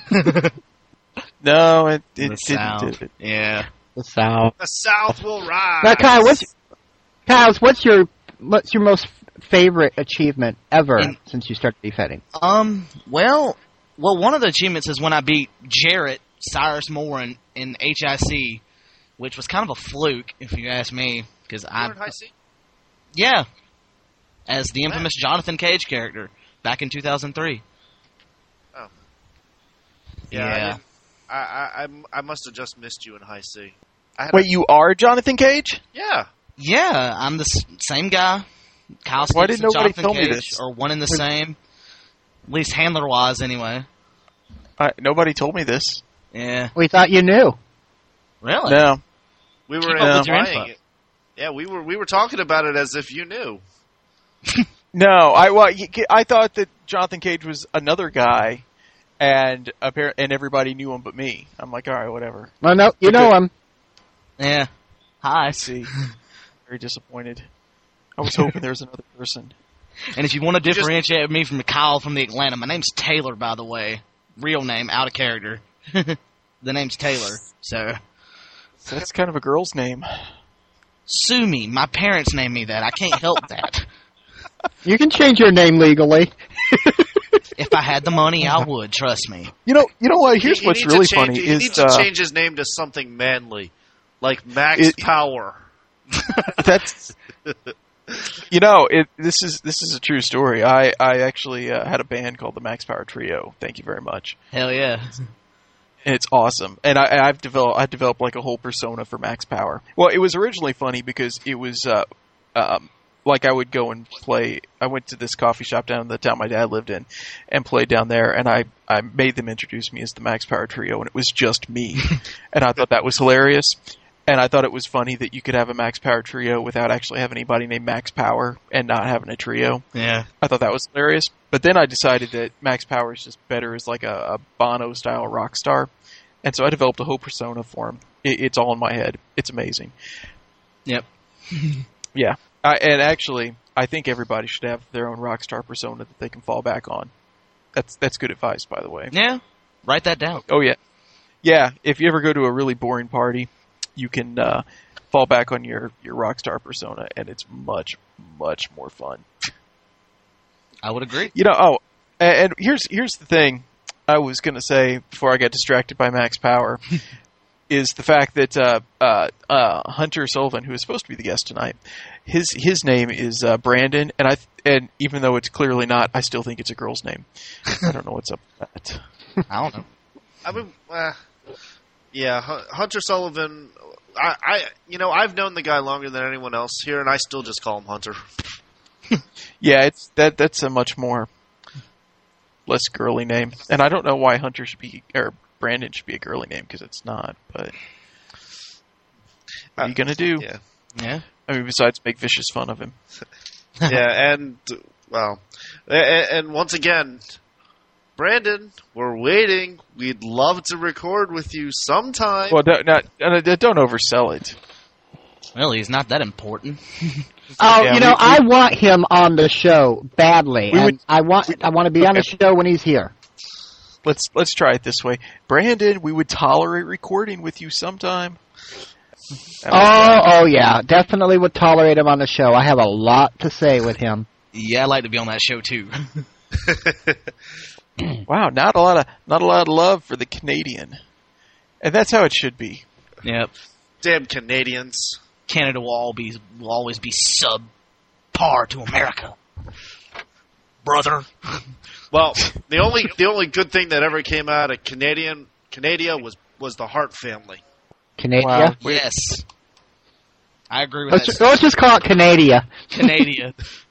No, it, it The didn't. South. Did it? Yeah. The South. The South will rise. Now, Kyle, what's Kyle's? What's your what's your most favorite achievement ever In- since you started defending? Um. Well, well, one of the achievements is when I beat Jarrett Cyrus Moore in, in H I C, which was kind of a fluke, if you ask me, because You I were in high C? yeah, as the infamous Jonathan Cage character back in two thousand three. Oh. Yeah. I, didn't- I, I, I'm- I must have just missed you in high C. I had Wait, a, you are Jonathan Cage? yeah. Yeah, I'm the s- same guy. Kyle Why Stoops didn't and nobody Jonathan tell me Cage this? are one and the same. At least handler-wise, anyway. I, nobody told me this. Yeah. We thought you knew. Really? No. We were Keep in up with your implying info. it. Yeah, we were we were talking about it as if you knew. No, I well, y- I thought that Jonathan Cage was another guy, and appar- and everybody knew him but me. I'm like, all right, whatever. Well, no, you know him. Yeah. Hi. I see. Very disappointed. I was hoping there was another person. And if you want to just- differentiate me from Kyle from the Atlanta, my name's Taylor, by the way. Real name, out of character. The name's Taylor, so... So that's kind of a girl's name. Sue me. My parents named me that. I can't help that. You can change your name legally. If I had the money, I would. Trust me. You know, you know what? Here's He- he what's needs to really change- funny He is needs to uh, change his name to something manly, like Max It- Power. that's you know it. This is this is a true story. I I actually uh, had a band called the Max Power Trio. Thank you very much. Hell yeah. And it's awesome. And I, I've developed I developed like a whole persona for Max Power. Well, it was originally funny because it was uh, um, like I would go and play. I went to this coffee shop down in the town my dad lived in, and played down there. And I I made them introduce me as the Max Power Trio, and it was just me. And I thought that was hilarious. And I thought it was funny that you could have a Max Power Trio without actually having anybody named Max Power and not having a trio. Yeah. I thought that was hilarious. But then I decided that Max Power is just better as like a, a Bono-style rock star. And so I developed a whole persona for him. It, it's all in my head. It's amazing. Yep. Yeah. I, and actually, I think everybody should have their own rock star persona that they can fall back on. That's that's good advice, by the way. Yeah. Write that down. Oh, yeah. Yeah, if you ever go to a really boring party, you can uh, fall back on your, your rock star persona, and it's much, much more fun. I would agree. You know, oh, and, and here's here's the thing I was going to say before I got distracted by Max Power, is the fact that uh, uh, uh, Hunter Sullivan, who is supposed to be the guest tonight, his his name is uh, Brandon, and I and even though it's clearly not, I still think it's a girl's name. I don't know what's up with that. I don't know. I mean, uh, yeah, Hun- Hunter Sullivan. I, I, you know, I've known the guy longer than anyone else here, and I still just call him Hunter. Yeah, it's that that's a much more less girly name, and I don't know why Hunter should be or Brandon should be a girly name because it's not. But what are you gonna do? Yeah, Yeah. I mean, besides make vicious fun of him. yeah, and well, and, and once again, Brandon, we're waiting. We'd love to record with you sometime. Well, don't, not, uh, don't oversell it. Well, he's not that important. Oh, Yeah, you know, we- we- I want him on the show badly, We and would- I want I want to be on the show when he's here. Let's let's try it this way, Brandon. We would tolerate recording with you sometime. Oh, oh yeah, definitely would tolerate him on the show. I have a lot to say with him. Yeah, I'd like to be on that show too. Wow, not a lot of not a lot of love for the Canadian, and that's how it should be. Yep. Damn Canadians. Canada will all be will always be subpar to America, brother. Well, the only the only good thing that ever came out of Canadian Canada was was the Hart family. Canada. Wow. Yes, I agree with Let's, that. just, let's just call it Canada. Canada.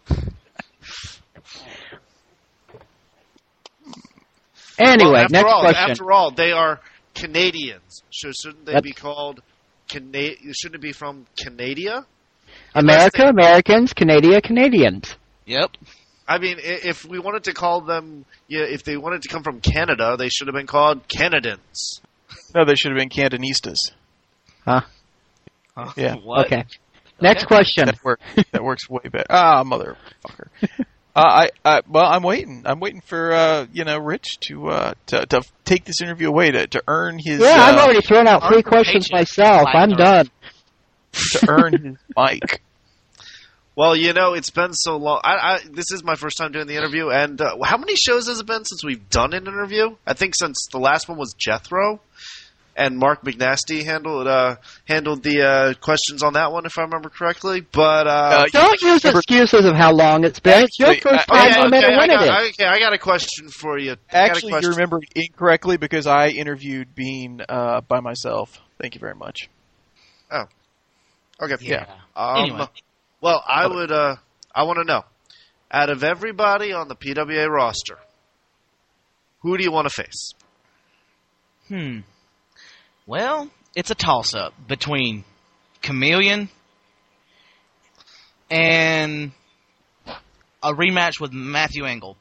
Anyway, Well, after next all, question. After all, they are Canadians. So shouldn't they That's- be called Cana- Shouldn't it be from Canada? America, Americans, Canada, Canadians. Yep. I mean, i- if we wanted to call them, yeah, if they wanted to come from Canada, they should have been called Canadians. No, they should have been Cantonistas. Huh? Yeah, What? Okay. Next question. that works. That works way better. Ah, motherfucker. Uh, I, I, well, I'm waiting. I'm waiting for uh, you know, Rich to uh, to to take this interview away to to earn his. Yeah, I've uh, already thrown out three Arthur questions Paycheck. myself. I'm Like, done. to earn his mic. Well, you know, it's been so long. I, I this is my first time doing the interview, and uh, how many shows has it been since we've done an interview? I think since the last one was Jethro, and Mark McNasty handled uh, handled the uh, questions on that one, if I remember correctly. But uh, Uh, Don't use excuses of how long it's been. It's your Actually, first uh, time okay, no matter okay, when I it got, is. okay, I got a question for you. I got a Actually, question. you remembered incorrectly because I interviewed Bean uh, by myself. Thank you very much. Okay, Yeah. Um, Anyway. Well, I would. Uh, I want to know, out of everybody on the P W A roster, who do you want to face? Hmm. Well, it's a toss-up between Chameleon and a rematch with Matthew Engel.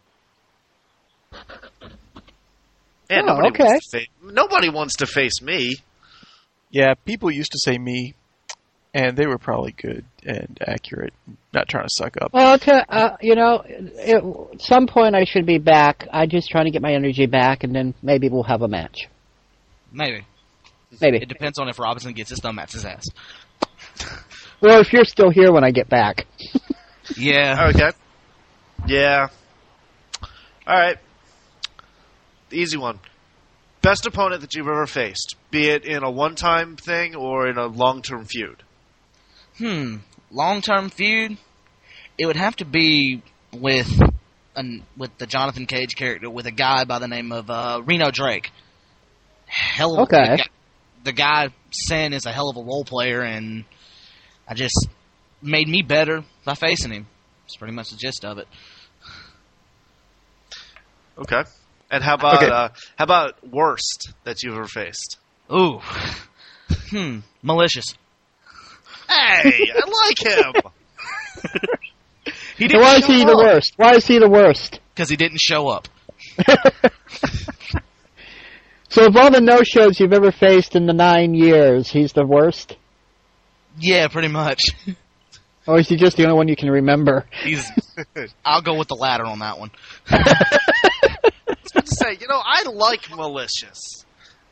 Yeah, Oh, nobody okay. wants to face. Nobody wants to face me. Yeah, people used to say me, and they were probably good and accurate. Not trying to suck up. Well, to, uh, you know, it, at some point I should be back. I'm just trying to get my energy back, and then maybe we'll have a match. Maybe. Maybe. It depends on if Robinson gets his thumb at his ass. Or if you're still here when I get back. Yeah. Okay. Yeah. All right. The easy one. Best opponent that you've ever faced, be it in a one-time thing or in a long-term feud. Hmm. Long-term feud? It would have to be with an, with the Jonathan Cage character, with a guy by the name of uh, Reno Drake. Hell of Okay. the guy, the guy, Sen, is a hell of a role player, and I just made me better by facing him. That's pretty much the gist of it. Okay. And how about Okay. uh, how about worst that you've ever faced? Ooh. Hmm. Malicious. Hey, I like him. He So why is he the worst? Why is he the worst? Because he didn't show up. So of all the no-shows you've ever faced in the nine years, he's the worst? Yeah, pretty much. Or is he just the only one you can remember? He's. I'll go with the latter on that one. To say, you know, I like Malicious.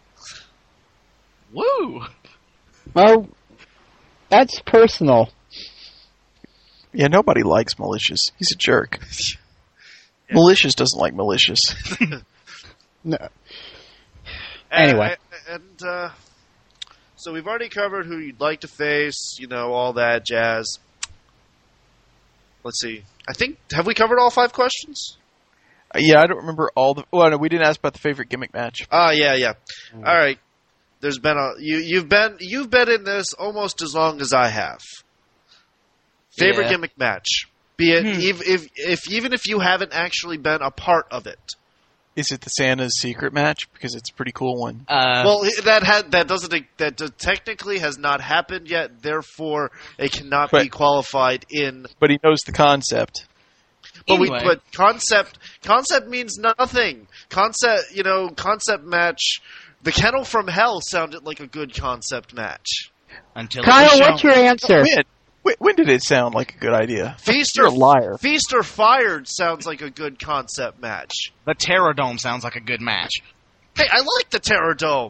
Woo! Well, that's personal. Yeah, nobody likes Malicious. He's a jerk. Malicious doesn't like Malicious. No. Anyway. And, and uh, so we've already covered who you'd like to face, you know, all that jazz. Let's see. I think, have we covered all five questions? Uh, yeah, I don't remember all the. Well, no, we didn't ask about the favorite gimmick match. Ah, yeah, yeah. All right. There's been a you. You've been you've been in this almost as long as I have. Favorite Yeah. gimmick match, be it Hmm. if, if if even if you haven't actually been a part of it. Is it the Santa's secret match? Because it's a pretty cool one. Uh, Well, that had that doesn't that d- technically has not happened yet. Therefore, it cannot be But- qualified in. But he knows the concept. But we Anyway. but concept concept means nothing. Concept, you know, concept match. The Kennel from Hell sounded like a good concept match. until it was Kyle, shown. what's your answer? When? When- When did it sound like a good idea? Feast You're or a liar. Feast or Fired sounds like a good concept match. The Terror Dome sounds like a good match. Hey, I like the Terror Dome.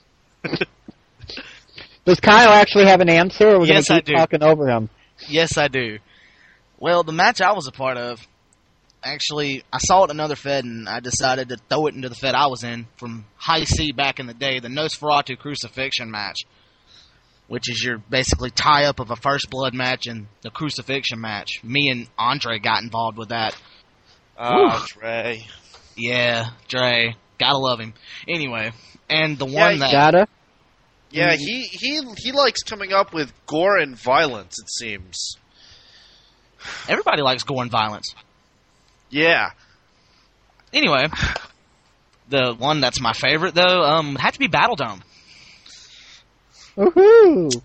Does Kyle actually have an answer, or we're Yes, going I to keep do. talking over him? Yes, I do. Well, the match I was a part of, actually, I saw it in another Fed, and I decided to throw it into the Fed I was in from High C back in the day, the Nosferatu Crucifixion match, which is your basically tie-up of a First Blood match and the Crucifixion match. Me and Andre got involved with that. Ah, Dre. Yeah, Dre. Gotta love him. Anyway, and the Yeah, one that... Gotta? Yeah, he, he he likes coming up with gore and violence, it seems. Everybody likes gore and violence. Yeah. Anyway, the one that's my favorite, though, um, had to be Battle Dome. Woohoo!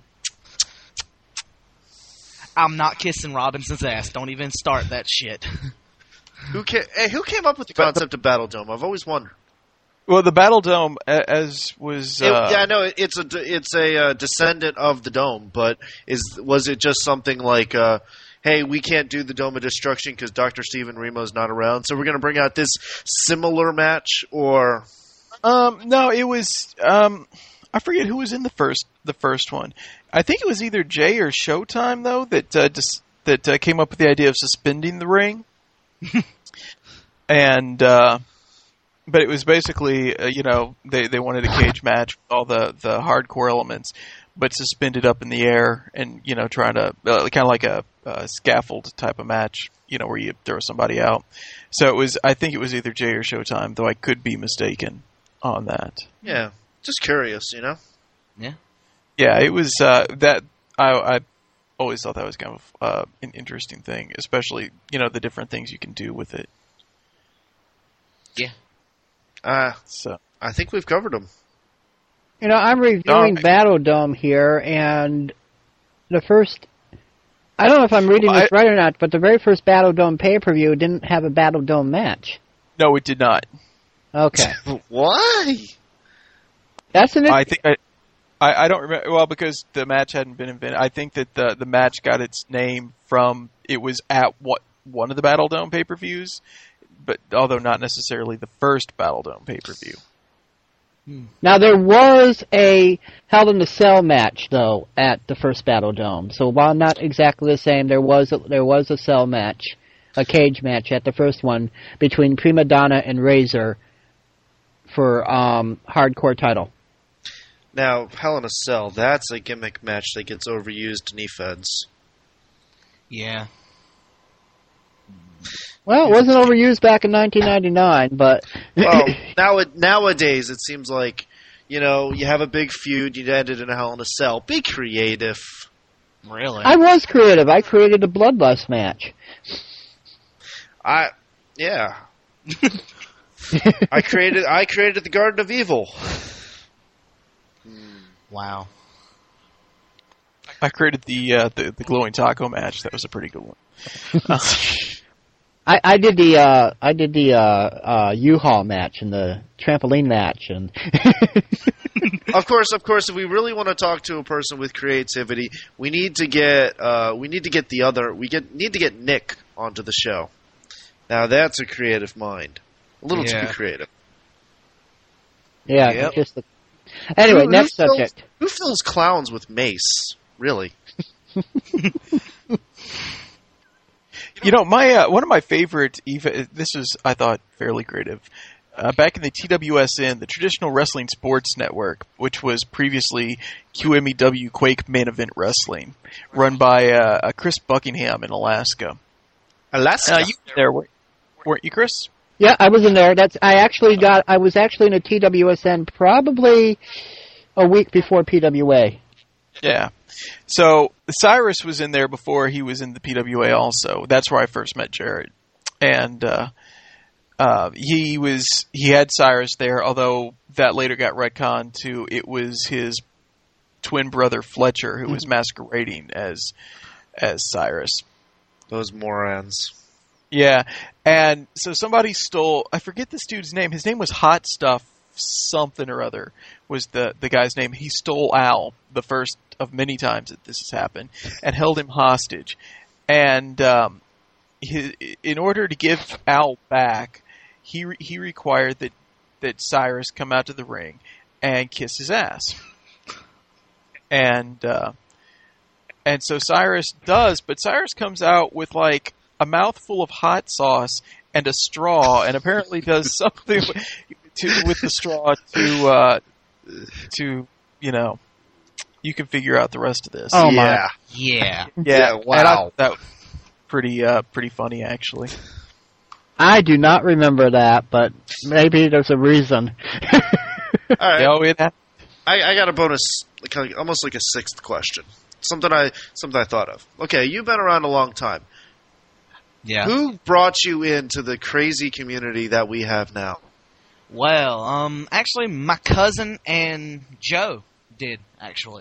I'm not kissing Robinson's ass. Don't even start that shit. Who ca- hey, who came up with the concept of Battle Dome? I've always wondered. Well, the Battle Dome, a- as was. It- Uh, yeah, I know it- it's a d- it's a uh, descendant of the dome, but is was it just something like, uh, hey, we can't do the Dome of Destruction because Doctor Steven Remo's not around, so we're going to bring out this similar match, or Um, no, it was. Um, I forget who was in the first the first one. I think it was either Jay or Showtime though that uh, dis- that uh, came up with the idea of suspending the ring, and uh, but it was basically uh, you know they they wanted a cage match with all the the hardcore elements, but suspended up in the air and you know trying to uh, kind of like a, a scaffold type of match, you know where you throw somebody out. So it was. I think it was either Jay or Showtime, though I could be mistaken on that. yeah, just curious, you know. Yeah. Yeah, it was uh, that I, I always thought that was kind of uh, an interesting thing, especially you know the different things you can do with it. Yeah. Uh, So I think we've covered them. You know, I'm reviewing Alright. Battle Dome here, and the first... I don't know if I'm reading Well, this I- right or not, but the very first Battle Dome pay-per-view didn't have a Battle Dome match. no, it did not. Okay. Why? That's an... I think I, I, I don't remember. Well, because the match hadn't been invented. I think that the the match got its name from it was at what one of the Battle Dome pay per views, but although not necessarily the first Battle Dome pay per view. Now, there was a Hell in a Cell match, though, at the first Battle Dome. So while not exactly the same, there was a, there was a cell match, a cage match at the first one between Prima Donna and Razor for um, hardcore title. Now, Hell in a Cell, that's a gimmick match that gets overused in E-Feds. Yeah. Well, it wasn't overused back in nineteen ninety-nine, but... Well, now nowadays it seems like, you know, you have a big feud, you end it in a Hell in a Cell. Be creative. Really? I was creative. I created a Bloodlust match. I, yeah. I created I created the Garden of Evil. Wow. I created the, uh, the the glowing taco match. That was a pretty good one. Uh, I, I did the uh, I did the uh, uh, U-Haul match and the trampoline match, and Of course, of course, if we really want to talk to a person with creativity, we need to get uh, we need to get the other we get need to get Nick onto the show. Now that's a creative mind, a little Yeah. too creative. yeah, Yep. just the... anyway. Who- who next fills- subject. Who fills clowns with mace? Really? You know, my uh, one of my favorite, eva- this is, I thought, fairly creative. Uh, back in the T W S N, the Traditional Wrestling Sports Network, which was previously Q M E W Quake Main Event Wrestling, run by uh, uh, Chris Buckingham in Alaska. Alaska. Uh, you were there, weren't weren't you, Chris? Yeah, I was in there. That's I actually got. I was actually in a T W S N probably a week before P W A. Yeah. So Cyrus was in there before he was in the P W A also. That's where I first met Jared. And uh, uh, he was he had Cyrus there, although that later got retconned to it was his twin brother Fletcher who was masquerading as as Cyrus. Those morons. Yeah. And so somebody stole, I forget this dude's name. His name was Hot Stuff something or other was the, the guy's name. He stole Al the first of many times that this has happened and held him hostage. And um, he, in order to give Al back, he re- he required that, that Cyrus come out to the ring and kiss his ass. And uh, and so Cyrus does, but Cyrus comes out with like a mouthful of hot sauce and a straw, and apparently does something to with the straw to uh, to you know. You can figure out the rest of this. Oh my! Yeah. Yeah. Yeah, and I wow. thought that was pretty uh, pretty funny actually. I do not remember that, but maybe there's a reason. All right. Yeah, we had I, I got a bonus, like, almost like a sixth question. Something I something I thought of. Okay, you've been around a long time. Yeah. Who brought you into the crazy community that we have now? Well, um, actually, my cousin and Joe did, actually.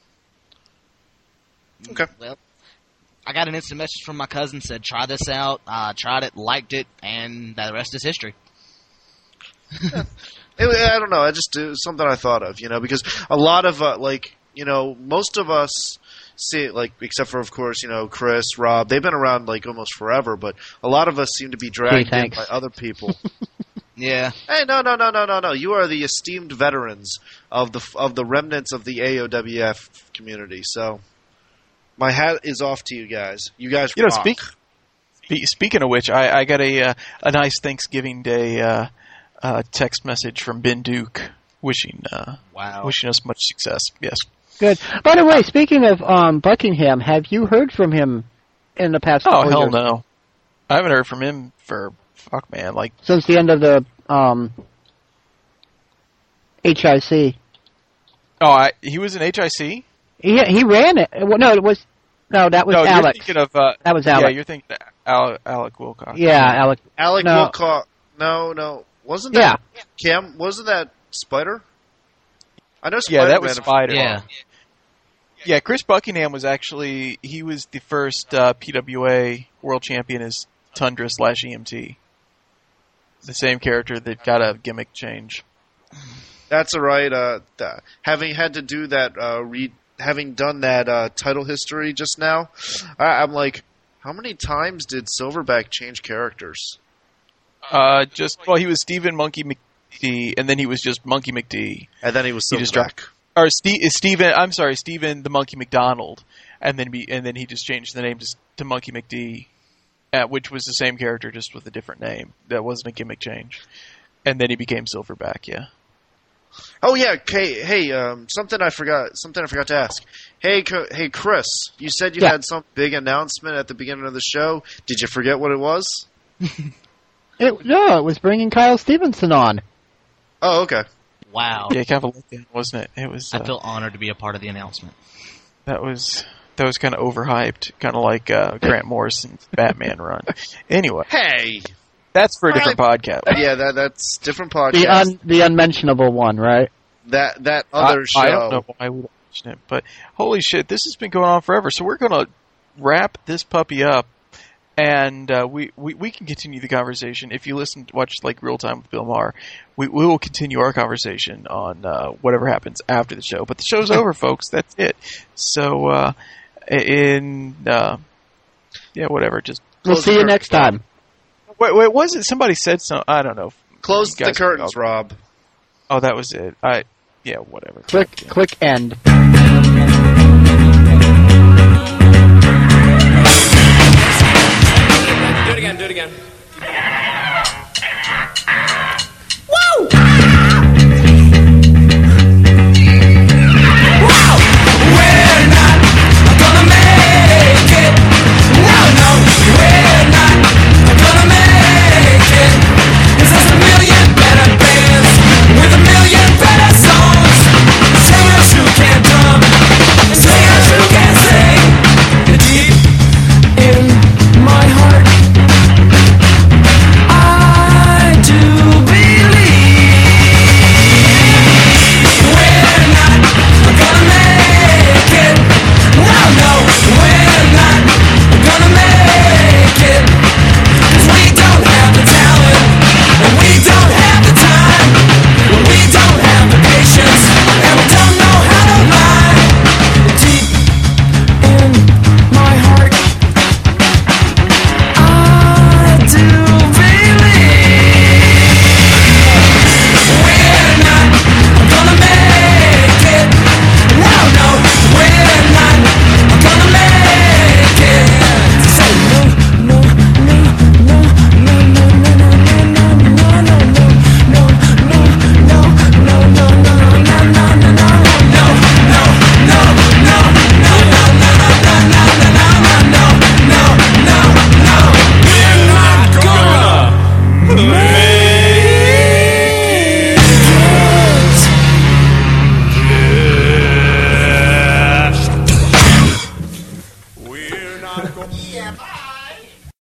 Okay. Well, I got an instant message from my cousin, said, try this out. I tried it, liked it, and the rest is history. It, I don't know. I just it was something I thought of, you know, because a lot of uh, like, you know, most of us see like, except for of course, you know, Chris, Rob, they've been around like almost forever, but a lot of us seem to be dragged Hey, in thanks. by other people. Yeah. Hey, no, no, no, no, no, no! You are the esteemed veterans of the of the remnants of the A O W F community. So, my hat is off to you guys. You guys, You know, rock. speak, spe- speaking of which, I, I got a uh, a nice Thanksgiving Day uh, uh, text message from Ben Duke wishing uh, Wow. wishing us much success. Yes. Good. By the way, speaking of um, Buckingham, have you heard from him in the past? Oh couple hell years? no! I haven't heard from him for fuck man like Since the end of the um, H I C. oh I, he was in H I C. He he ran it. Well, no, it was no, that was No, Alex. you're thinking of uh, That was yeah, Alex. you're thinking of Al- Alec Wilcox. Yeah, Alex. Alec No. Wilcox. No, no, wasn't Yeah. that Cam? Wasn't that Spider? I know Yeah, Spider. that was Spider. Yeah. Yeah, Chris Buckingham was actually he was the first uh, P W A world champion as Tundra slash E M T. The same character that got a gimmick change. That's all right. Uh, th- having had to do that, uh, read, having done that uh, title history just now, I- I'm like, how many times did Silverback change characters? Uh, just well, he was Stephen Monkey Mc- McD, and then he was just Monkey McD. And then he was He just Silverback. Or Steve, Steven, I'm sorry, Steven the Monkey McDonald, and then be, and then he just changed the name to, to Monkey McD, uh, which was the same character just with a different name. That wasn't a gimmick change. And then he became Silverback. Yeah. Oh yeah, hey, hey, um, something I forgot, something I forgot to ask. Hey, Co- hey, Chris, you said you Yeah. had some big announcement at the beginning of the show. Did you forget what it was? It, no, it was bringing Kyle Stevenson on. Oh, okay. Wow. Yeah, kind of a letdown, wasn't it? It was. Uh, I feel honored to be a part of the announcement. that was that was kind of overhyped, kind of like uh, Grant Morrison's Batman run. Anyway, Hey, that's for a different podcast. yeah, that that's different The podcast. un, the unmentionable one, right? that that other I, show. I don't know why we don't mention it, but holy shit, this has been going on forever. So we're gonna wrap this puppy up, and uh, we, we we can continue the conversation. If you listen, watch like Real Time with Bill Maher, we we will continue our conversation on uh, whatever happens after the show. But the show's over, folks. That's it. So uh, in uh, yeah, whatever. Just We'll Close see the you curtain. next time. wait, wait. Was it somebody said something? I don't know. Close You the guys- curtains, oh, Rob. Oh, that was it. I yeah, whatever. Click, Yeah. click end. Do it again, do it again.